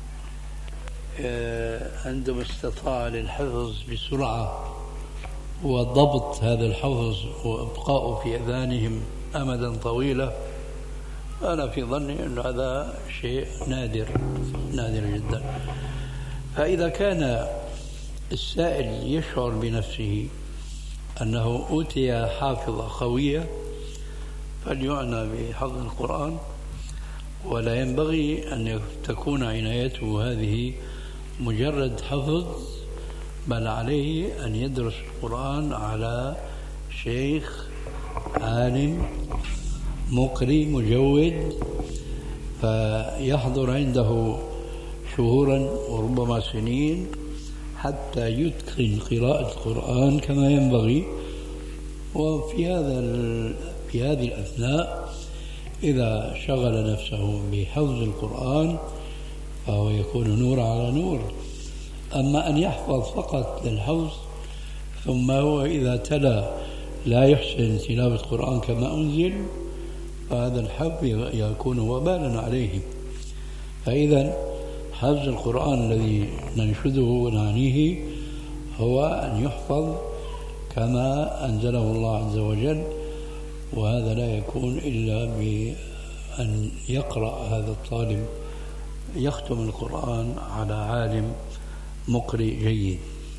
عندما استطاع للحفظ بسرعة وضبط هذا الحفظ وإبقاؤه في أذهانهم أمدا طويلا؟ أنا في ظني أن هذا شيء نادر نادر جدا. فإذا كان السائل يشعر بنفسه أنه أوتي حافظة قوية فليعنى بحفظ القرآن، ولا ينبغي أن تكون عنايته هذه مجرد حفظ بل عليه أن يدرس القرآن على شيخ عالم مقري مجود، فيحضر عنده شهورا وربما سنين حتى يتقن قراءة القرآن كما ينبغي. وفي هذا في هذه الأثناء إذا شغل نفسه بحفظ القرآن فهو يكون نور على نور. أما أن يحفظ فقط للحفظ ثم هو إذا تلا لا يحسن تلاوة القرآن كما أنزل فهذا الحفظ يكون وبالا عليه. فإذا حفظ القرآن الذي ننشده ونعنيه هو أن يحفظ كما أنزله الله عز وجل، وهذا لا يكون إلا بأن يقرأ هذا الطالب يختم القرآن على عالم مقرئ جيد.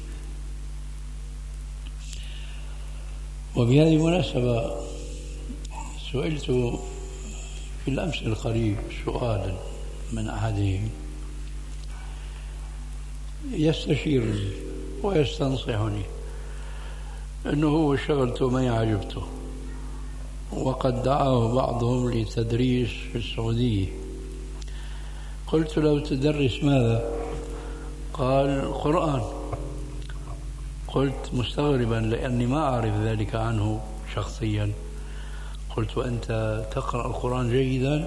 وبهذه المناسبة سئلت في الأمس القريب سؤالا من أحدهم يستشيرني ويستنصحني أنه هو شغلته ما يعجبته، وقد دعاه بعضهم لتدريس في السعودية. قلت له تدرس ماذا؟ قال القرآن. قلت مستغربا لأني ما أعرف ذلك عنه شخصيا. قلت وأنت تقرأ القرآن جيدا؟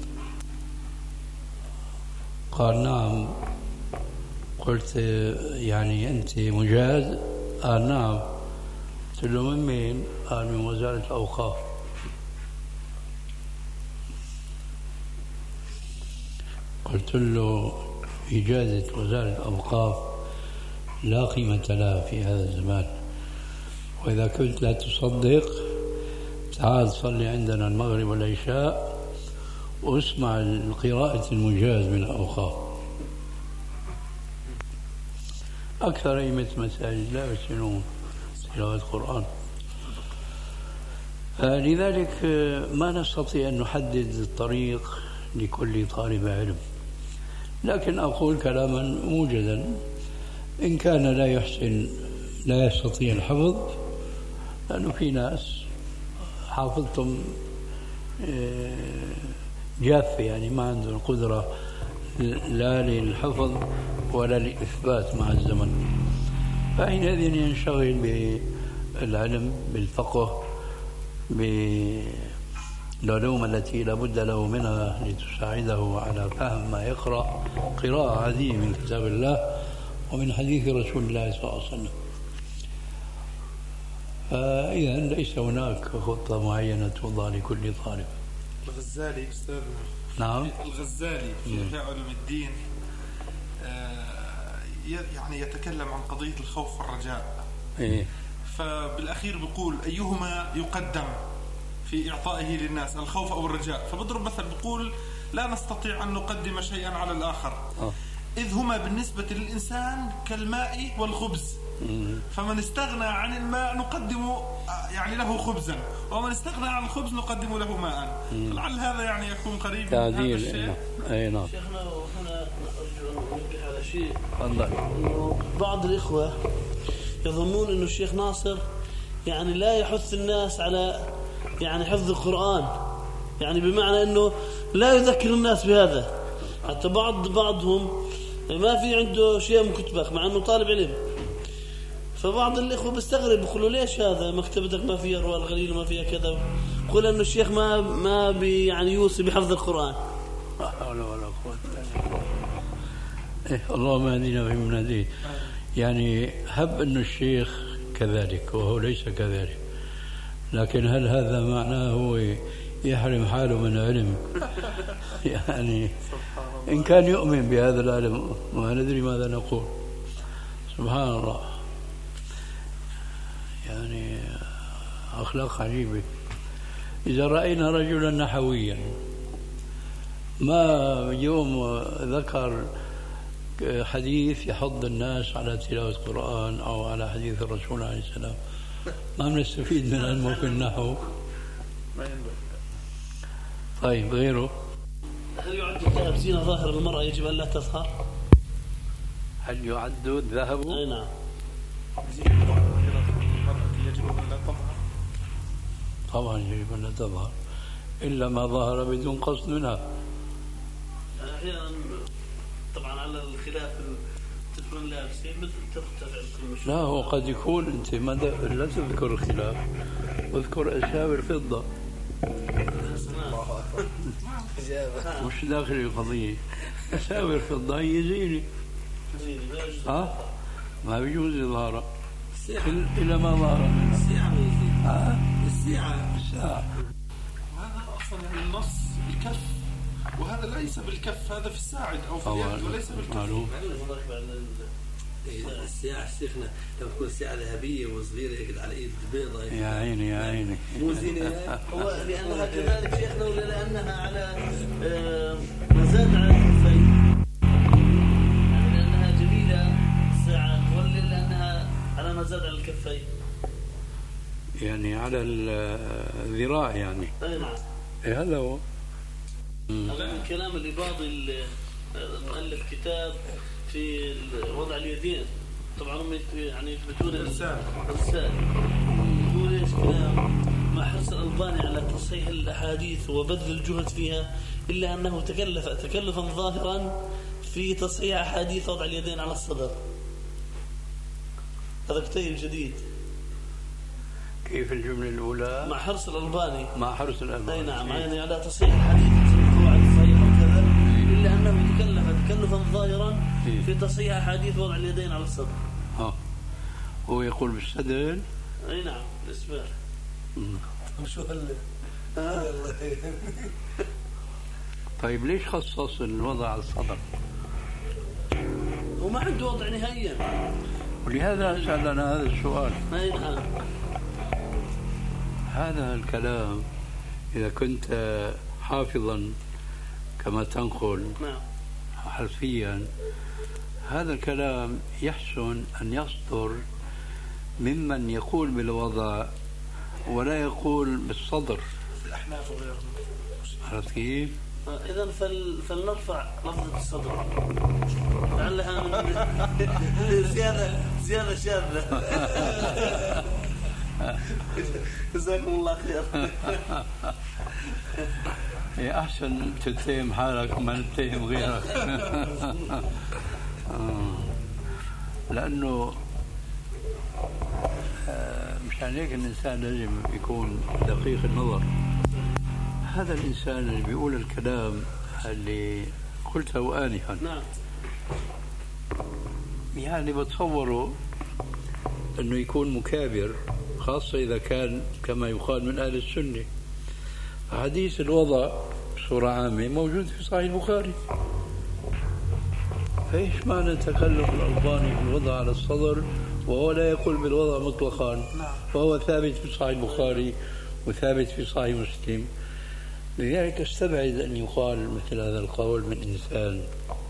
قال نعم. قلت يعني أنت مجاز؟ قال نعم. قلت له من مين؟ قال من وزارة الأوقاف. قلت له إجازة وزارة الأوقاف لا قيمة لها في هذا الزمان، وإذا كنت لا تصدق تعال صلي عندنا المغرب والعشاء واسمع القراءة المجاز من الأوقاف. أكثر أئمة مساجد لا يحسنون تلاوة القرآن. لذلك ما نستطيع أن نحدد الطريق لكل طالب علم، لكن أقول كلاما موجزا: إن كان لا يحسن لا يستطيع الحفظ، لأنه في ناس حافظتم جافة يعني ما عندهم القدرة لا للحفظ ولا للإثبات مع الزمن، فحينئذ ينشغل بالعلم بالفقه بالعلوم التي لا بد له منها لتساعده على فهم ما يقرأ قراءة عادية من كتاب الله ومن حديث رسول الله صلى الله عليه وسلم. فإذا ليس هناك خطة معينة توضع لكل طالب. الغزالي أستاذ نعم الغزالي في إحياء علوم الدين يعني يتكلم عن قضية الخوف والرجاء. إيه؟ فبالأخير بيقول أيهما يقدم في إعطائه للناس، الخوف أو الرجاء؟ فبضرب مثل بيقول لا نستطيع أن نقدم شيئا على الآخر أوه. إذ هما بالنسبة للإنسان كالماء والخبز، فمن استغنى عن الماء نقدم يعني له خبزا، ومن استغنى عن الخبز نقدم له ماء. لعل هذا يعني يكون قريب من هذا الشيء. أي نعم. شيخنا هنا أرجو أن أوضح على شيء. إنه بعض الإخوة يظنون إنه الشيخ ناصر يعني لا يحث الناس على يعني حفظ القرآن، يعني بمعنى إنه لا يذكر الناس بهذا. حتى بعض بعضهم ما في عنده شيء من كتبك مع إنه طالب علم، فبعض الإخوة بيستغرب يقولوا ليش هذا مكتبتك ما فيها رواء الغليل وما فيها كذا، يقول إنه الشيخ ما ما بي يعني يوصي بحفظ القرآن. لا حول ولا قوة إلا بالله. إيه اللهم اهدنا فيمن هديت. يعني هب أن الشيخ كذلك وهو ليس كذلك، لكن هل هذا معناه هو يحرم حاله من العلم؟ يعني إن كان يؤمن بهذا العلم ما ندري ماذا نقول. سبحان الله، يعني أخلاق عجيبة. إذا رأينا رجلا نحويا ما يوم ذكر حديث يحض الناس على تلاوة القرآن أو على حديث الرسول عليه السلام، ما بنستفيد من علمه في النحو. طيب غيره؟ هل يعد الذهب زينة ظاهرة للمرأة يجب أن لا تظهر؟ هل يعد الذهب؟ أي نعم. يجب أن لا تظهر. طبعا يجب أن لا تظهر إلا ما ظهر بدون قصد منها. أحيانا طبعا على الخلاف تكون لابسة مثل ترتفع كل لا هو قد يكون أنت ما لا تذكر الخلاف، اذكر أساور فضة مش داخل القضية. أساور فضة هي زينة ها ما بيجوز إظهارها إلا ما ظهر الساعة ها الساعة الساعة. هذا أصلا النص الكف، وهذا ليس بالكف، هذا في الساعد أو في اليد وليس بالكف. الساعة شيخنا لو تكون الساعة ذهبية وصغيرة هيك على ايد بيضة يا عيني يا عيني مو زينة. هو لأنها كذلك شيخنا ولا لأنها على مزاد على الكفين، يعني لأنها جميلة الساعة ولا لأنها على مزاد على الكفين؟ يعني على الذراع يعني. أي نعم. إيه هذا هو. هذا من كلام الإباضي المؤلف كتاب في وضع اليدين، طبعا هم يعني يثبتون الرسالة يقول ايش كلام ما حرص الألباني على تصحيح الأحاديث وبذل الجهد فيها إلا أنه تكلف تكلفا ظاهرا في تصحيح أحاديث وضع اليدين على الصدر. هذا كتاب جديد. كيف الجملة الأولى؟ مع حرص الألباني مع حرص الألباني. أي نعم، يعني على تصحيح الحديث على الصحيح وكذا إلا أنه تكلف تكلفا ظاهرا في تصحيح أحاديث وضع اليدين على الصدر. ها هو يقول بالسدل. أي نعم الإسبال. شو هلا طيب ليش خصص الوضع على الصدر؟ وما عنده وضع نهائيا، ولهذا سألنا هذا السؤال. أي نعم. هذا الكلام إذا كنت حافظا كما تنقل نعم حرفيا، هذا الكلام يحسن أن يصدر ممن يقول بالوضع ولا يقول بالصدر. الأحناف وغيرهم. عرفت كيف؟ إذا فل... فلنرفع لفظة الصدر لعلها من زيادة زيادة شاذة. جزاكم الله خير. هي أحسن تتهم حالك ما نتهم غيرك. لأنه مشان هيك الإنسان لازم يكون دقيق النظر. هذا الإنسان اللي بيقول الكلام اللي قلته آنفا نعم يعني بتصوره أنه يكون مكابر، خاصة إذا كان كما يقال من أهل السنة. حديث الوضع بصورة عامة موجود في صحيح البخاري، فإيش معنى تكلف الألباني بالوضع على الصدر وهو لا يقول بالوضع مطلقا، وهو ثابت في صحيح البخاري وثابت في صحيح مسلم؟ لذلك استبعد أن يقال مثل هذا القول من إنسان.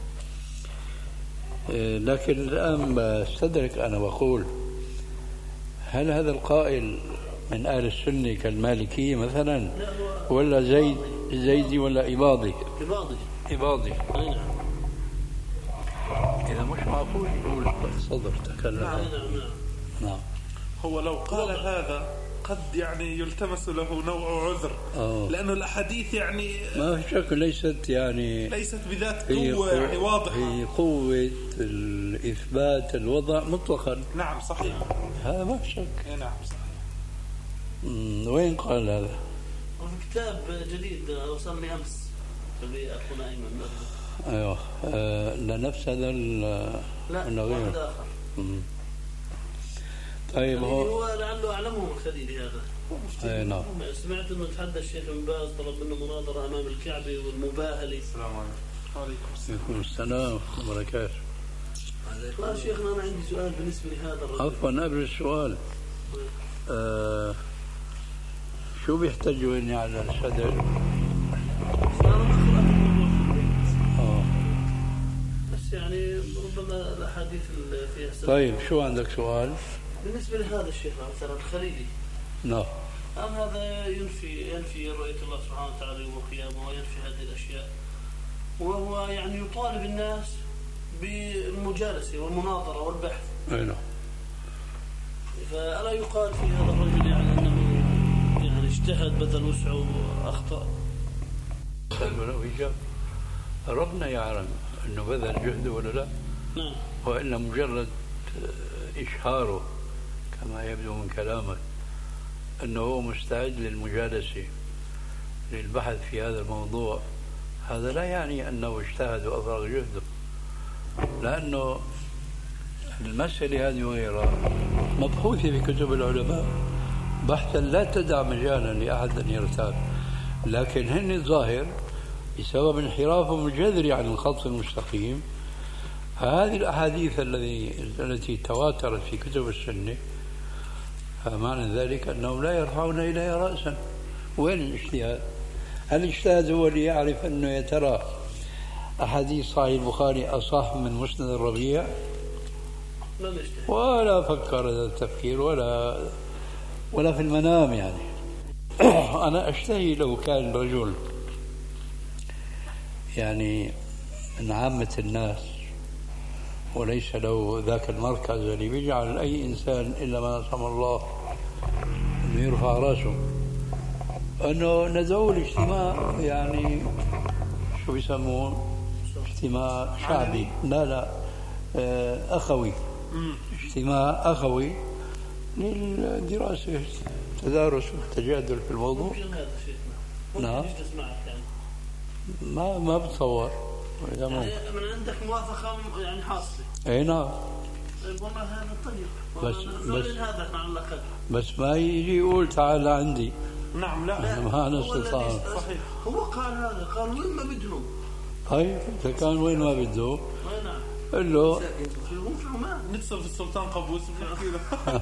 لكن الآن بستدرك أنا وأقول هل هذا القائل من أهل السنة كالمالكية مثلا ولا زيد زيدي ولا إباضي؟ إباضي إباضي. أي نعم. إذا مش معقول يقول صدر تكلم. نعم نعم نعم. هو لو قال هذا قد يعني يلتمس له نوع عذر. أوه. لأنه الأحاديث يعني ما في شك ليست يعني ليست بذات قوة يعني واضحة، هي قوة الإثبات الوضع مطلقا. نعم صحيح، هذا ما في شك. نعم صحيح. وين قال هذا؟ وفي كتاب جديد وصلني أمس لأخونا أيمن. أيوه آه لنفس هذا لا واحد آخر. مم. طيب يعني هو هو لعله أعلمه الخليلي هذا. أي نعم. سمعت أنه تحدى الشيخ بن باز طلب منه مناظرة أمام الكعبة والمباهلة. السلام عليكم. وعليكم السلام وبركاته. لا شيخنا أنا عندي سؤال بالنسبة لهذا الرجل. عفوا قبل السؤال آه شو بيحتاجوا إني على الصدر؟ آه. بس يعني ربما الأحاديث اللي فيها سبب. طيب شو عندك سؤال؟ بالنسبة لهذا الشيخ مثلا الخليلي. نعم. أم هذا ينفي ينفي رؤية الله سبحانه وتعالى يوم القيامة وينفي هذه الأشياء، وهو يعني يطالب الناس بالمجالسة والمناظرة والبحث. أي نعم. فألا يقال في هذا الرجل يعني أنه يعني اجتهد بذل وسعه وأخطأ؟ ولو إجاب ربنا يعلم أنه بذل جهده ولا لا. نعم. وإلا مجرد إشهاره كما يبدو من كلامك أنه هو مستعد للمجالسة للبحث في هذا الموضوع، هذا لا يعني أنه اجتهد وأفرغ جهده، لأنه المسألة هذه وغيرها مبحوثة في كتب العلماء بحثا لا تدع مجالا لأحد أن يرتاب، لكن هن الظاهر بسبب انحرافهم الجذري عن الخط المستقيم. هذه الأحاديث الذي التي تواترت في كتب السنة فمعنى ذلك أنهم لا يرفعون إليها رأسا. وين الاجتهاد؟ الاجتهاد هو اللي يعرف أنه يترى أحاديث صحيح البخاري أصح من مسند الربيع ولا فكر هذا التفكير ولا ولا في المنام. يعني أنا أشتهي لو كان رجل يعني من عامة الناس وليس له ذاك المركز اللي بيجعل أي إنسان إلا ما نصم الله أنه يرفع رأسه، أنه ندعو الاجتماع يعني شو بيسموه اجتماع شعبي، لا لا أخوي، اجتماع أخوي للدراسة التدارس والتجادل في الموضوع. نعم ما ما بتصور يعني من عندك موافقة يعني حاصلة. اي نعم. طيب والله هذا طيب. بس بس هذا على الأقل. بس ما يجي يقول تعال عندي. نعم لا. أنا ما أنا استطاع. صحيح. هو قال هذا قال وين ما بدهم. طيب إذا كان وين ما بده. نعم. قل له. هم في عمان. نتصل في السلطان قابوس ونحكي له.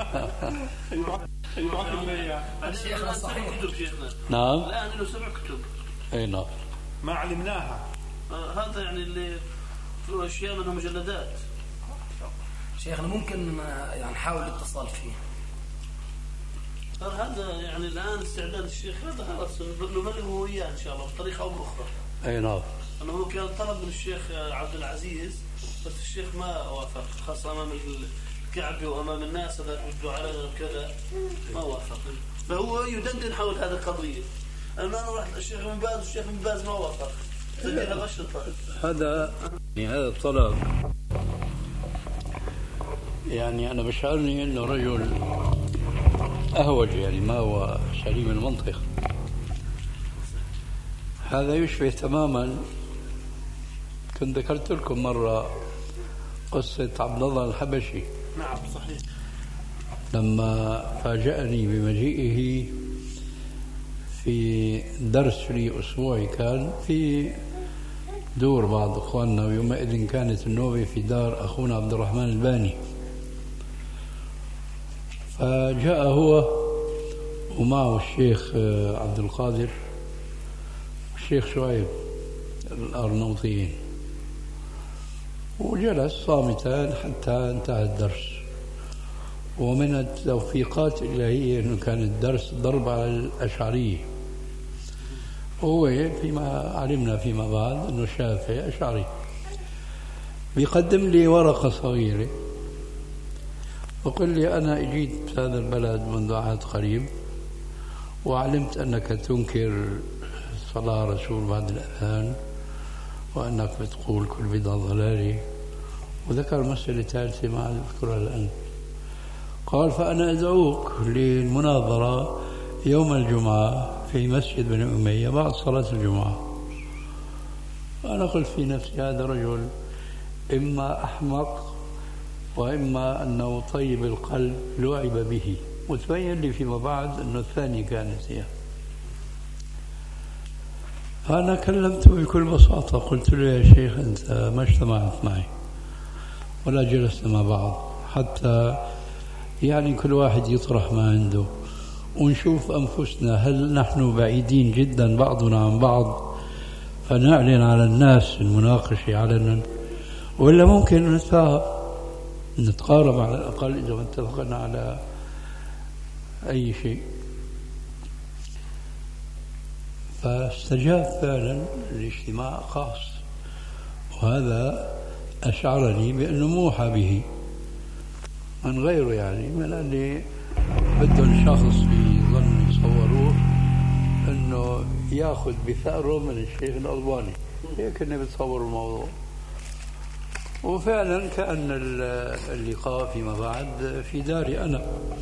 يبعث لنا إياه. شيخنا صحيح. نعم. الآن له سبع كتب. أي نعم. ما علمناها. آه هذا يعني اللي في أشياء منها مجلدات. شيخنا ممكن يعني نحاول الاتصال فيه. هذا يعني الآن استعداد الشيخ هذا خلاص نبلغه إياه إن شاء الله بطريقة أو بأخرى. أي نعم. أنه كان طلب من الشيخ عبد العزيز بس الشيخ ما وافق، خاصة أمام الكعبة وأمام الناس هذا بده علينا وكذا ما وافق، فهو يدندن حول هذه القضية. أنا رحت الشيخ بن باز والشيخ بن باز ما وافق. هذا يعني هذا الطلب يعني أنا بشعرني إنه رجل أهوج، يعني ما هو سليم المنطق. هذا يشبه تماما كنت ذكرت لكم مرة قصة عبد الله الحبشي. نعم صحيح. لما فاجأني بمجيئه في درس لي أسبوعي كان في دور بعض أخواننا، ويومئذ كانت النوبة في دار أخونا عبد الرحمن الباني، فجاء هو ومعه الشيخ عبد القادر والشيخ شعيب الأرنوطيين، وجلس صامتا حتى انتهى الدرس. ومن التوفيقات الإلهية أنه كان الدرس ضرب على الأشعرية، وهو فيما علمنا فيما بعد أنه شافعي أشعري. بيقدم لي ورقة صغيرة وقال لي أنا أجيت هذا البلد منذ عهد قريب وعلمت أنك تنكر صلاة رسول بعد الأذان وأنك بتقول كل بدعة ضلالة، وذكر مسألة ثالثة ما أذكرها الآن. قال فأنا أدعوك للمناظرة يوم الجمعة في مسجد بني أمية بعد صلاة الجمعة. أنا قلت في نفسي هذا رجل إما أحمق وإما أنه طيب القلب لعب به، وتبين لي فيما بعد أنه الثاني كانت هي. فأنا كلمته بكل بساطة، قلت له يا شيخ أنت ما اجتمعت معي ولا جلسنا مع بعض حتى يعني كل واحد يطرح ما عنده ونشوف أنفسنا هل نحن بعيدين جدا بعضنا عن بعض فنعلن على الناس المناقشة علنا، ولا ممكن نتفاهم نتقارب على الأقل إذا ما اتفقنا على أي شيء. فاستجاب فعلا الاجتماع خاص، وهذا أشعرني بأنه موحى به، من غيره يعني، من اللي بدهم شخص يظن يصوروه انه ياخذ بثأره من الشيخ الألباني، هيك انه بتصور الموضوع. وفعلا كأن اللقاء فيما بعد في داري أنا،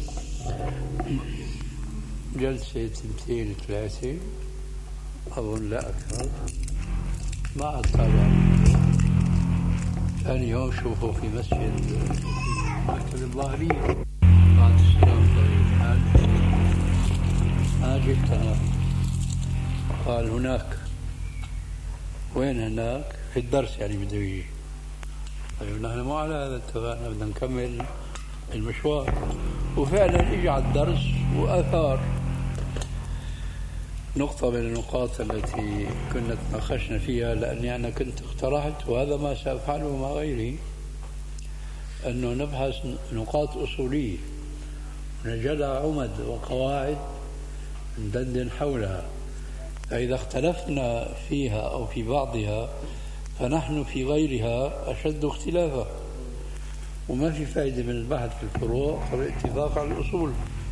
جلسة سنتين ثلاثة أظن لا أكثر، ما عاد تابع. ثاني يوم شوفوا في مسجد مسجد الظاهرية بعد السلام الحال، ما جبت أنا. قال هناك. وين هناك؟ في الدرس يعني بده يجي. طيب نحن مو على هذا اتفقنا، بدنا نكمل المشوار. وفعلا اجى على الدرس واثار نقطة من النقاط التي كنا تناقشنا فيها، لأني أنا كنت اقترحت، وهذا ما سأفعله مع غيري، أنه نبحث نقاط أصولية نجدها عمد وقواعد ندندن حولها، فإذا اختلفنا فيها أو في بعضها فنحن في غيرها أشد اختلافا، وما في فائدة من البحث في الفروع فالاتفاق على الأصول.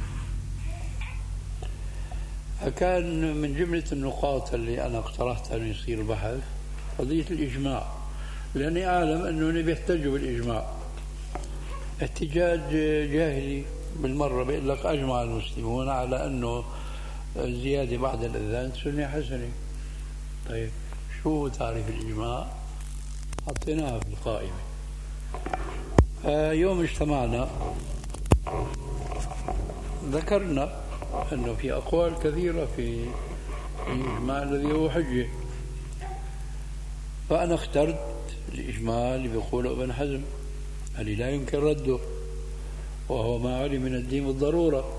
فكان من جملة النقاط اللي أنا اقترحت أن يصير بحث قضية الإجماع، لأني أعلم أنه بيحتجوا بالإجماع احتجاج جاهلي بالمرة، بيقول لك أجمع المسلمون على أنه الزيادة بعد الأذان سنة حسنة. طيب شو تعريف الإجماع؟ حطيناها في القائمة. يوم اجتمعنا ذكرنا أنه في أقوال كثيرة في الإجماع الذي هو حجة، فأنا اخترت الإجماع اللي بيقوله ابن حزم اللي لا يمكن رده، وهو ما علم من الدين بالضرورة.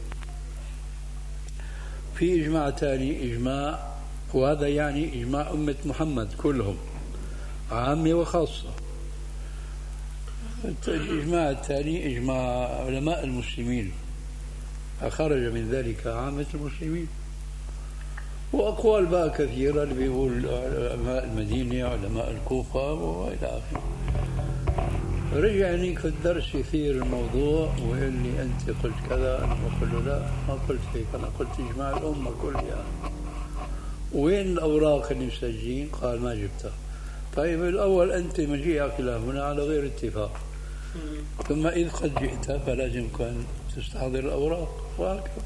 في إجماع ثاني إجماع، وهذا يعني إجماع أمة محمد كلهم عامة وخاصة. الإجماع الثاني إجماع علماء المسلمين، فخرج من ذلك عامة المسلمين. وأقوال بقى كثيرة اللي بيقول علماء المدينة علماء الكوفة وإلى آخره. رجع هنيك في الدرس يثير الموضوع ويقول لي أنت قلت كذا، أنا بقول له لا ما قلت هيك، أنا قلت إجماع الأمة كلها. وين الأوراق اللي مسجلين؟ قال ما جبتها. طيب الأول أنت مجيئك إلى هنا على غير اتفاق، ثم إذ قد جئت فلازم كان تستحضر الأوراق وهكذا.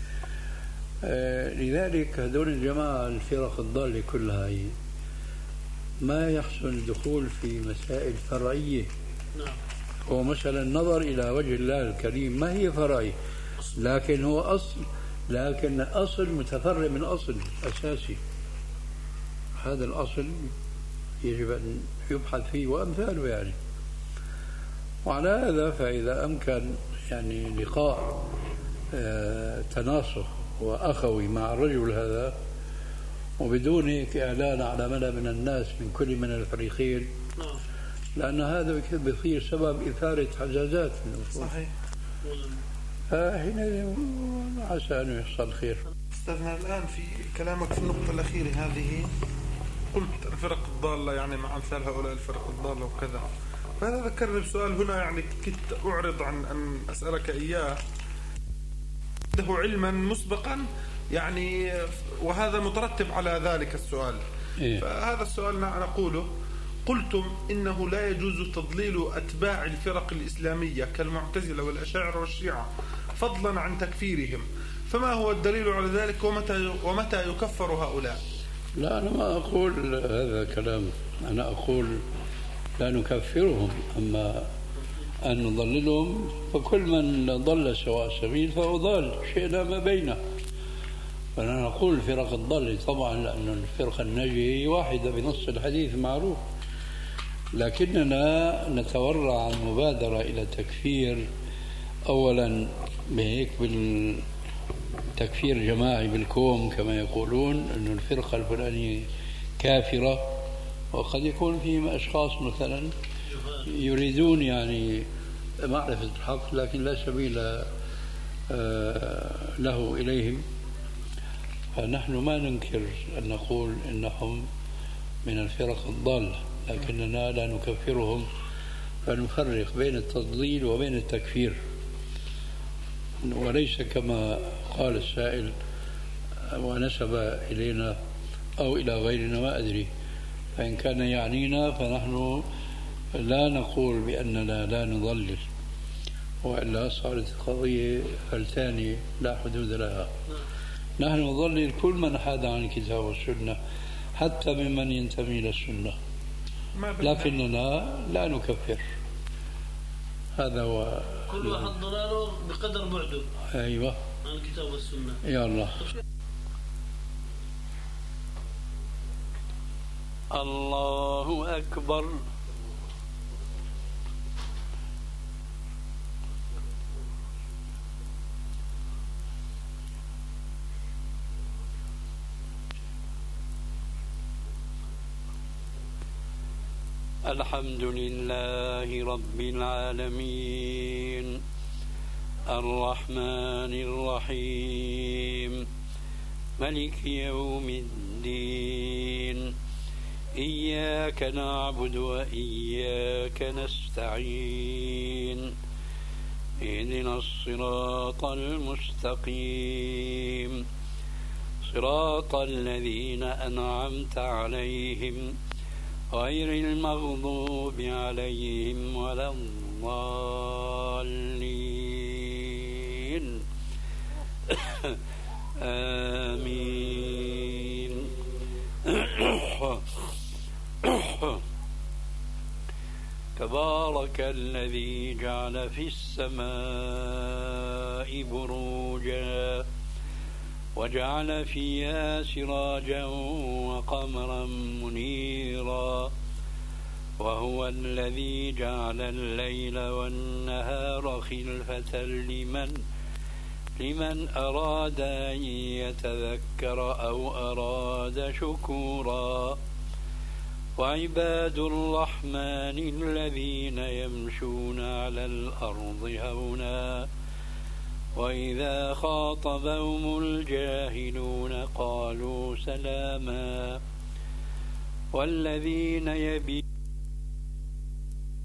آه لذلك هذول الجماعة الفرق الضالة كلها هي ما يحسن الدخول في مسائل فرعية. نعم. هو مثلا النظر إلى وجه الله الكريم ما هي فرعي، لكن هو أصل، لكن أصل متفرع من أصل أساسي. هذا الأصل يجب أن يبحث فيه وأمثاله يعني. وعلى هذا فإذا أمكن يعني لقاء آه تناصح وأخوي مع الرجل هذا وبدون هيك إعلان على ملأ من الناس من كل من الفريقين، لأن هذا بيصير سبب إثارة حزازات من الأصول. صحيح. فحينئذ عسى أن يحصل خير. أستاذنا الآن في كلامك في النقطة الأخيرة هذه قلت الفرق الضالة يعني مع أمثال هؤلاء الفرق الضالة وكذا، فهذا ذكرني بسؤال هنا يعني كنت أعرض عن أن أسألك إياه، عنده علما مسبقا يعني، وهذا مترتب على ذلك السؤال. إيه؟ فهذا السؤال نقوله: قلتم إنه لا يجوز تضليل أتباع الفرق الإسلامية كالمعتزلة والأشاعرة والشيعة فضلا عن تكفيرهم، فما هو الدليل على ذلك ومتى ومتى يكفر هؤلاء؟ لا أنا ما أقول هذا كلام، أنا أقول لا نكفرهم، أما أن نضللهم فكل من ضل سواء سبيل فهو ضال، شئنا ما بينه. فأنا نقول الفرق الضالة طبعا لأن الفرقة الناجية هي واحدة بنص الحديث معروف، لكننا نتورع عن مبادرة إلى تكفير أولا بهيك بالتكفير جماعي بالكوم كما يقولون أن الفرقة الفلانية كافرة، وقد يكون فيهم أشخاص مثلا يريدون يعني معرفة الحق لكن لا سبيل له إليهم. فنحن ما ننكر أن نقول إنهم من الفرق الضالة، لكننا لا نكفرهم فنفرق بين التضليل وبين التكفير، وليس كما قال السائل ونسب إلينا أو إلى غيرنا ما أدري. فإن كان يعنينا فنحن لا نقول بأننا لا نضلل، وإلا صارت القضية فلتاني لا حدود لها. نحن نضلل كل من حاد عن الكتاب والسنة حتى ممن ينتمي إلى السنة، لكننا لا نكفر. هذا هو كل واحد ضلاله بقدر بعده. أيوة عن الكتاب والسنة. يا الله. الله أكبر. الحمد لله رب العالمين الرحمن الرحيم ملك يوم الدين إياك نعبد وإياك نستعين اهدنا الصراط المستقيم صراط الذين أنعمت عليهم غير المغضوب عليهم ولا الضالين آمين. تبارك الذي جعل في السماء بروجا وجعل فيها سراجا وقمرا منيرا وهو الذي جعل الليل والنهار خلفة لمن لمن أراد أن يتذكر أو أراد شكورا وعباد الرحمن الذين يمشون على الأرض هونا وإذا خاطبهم الجاهلون قالوا سلاما والذين يبيتون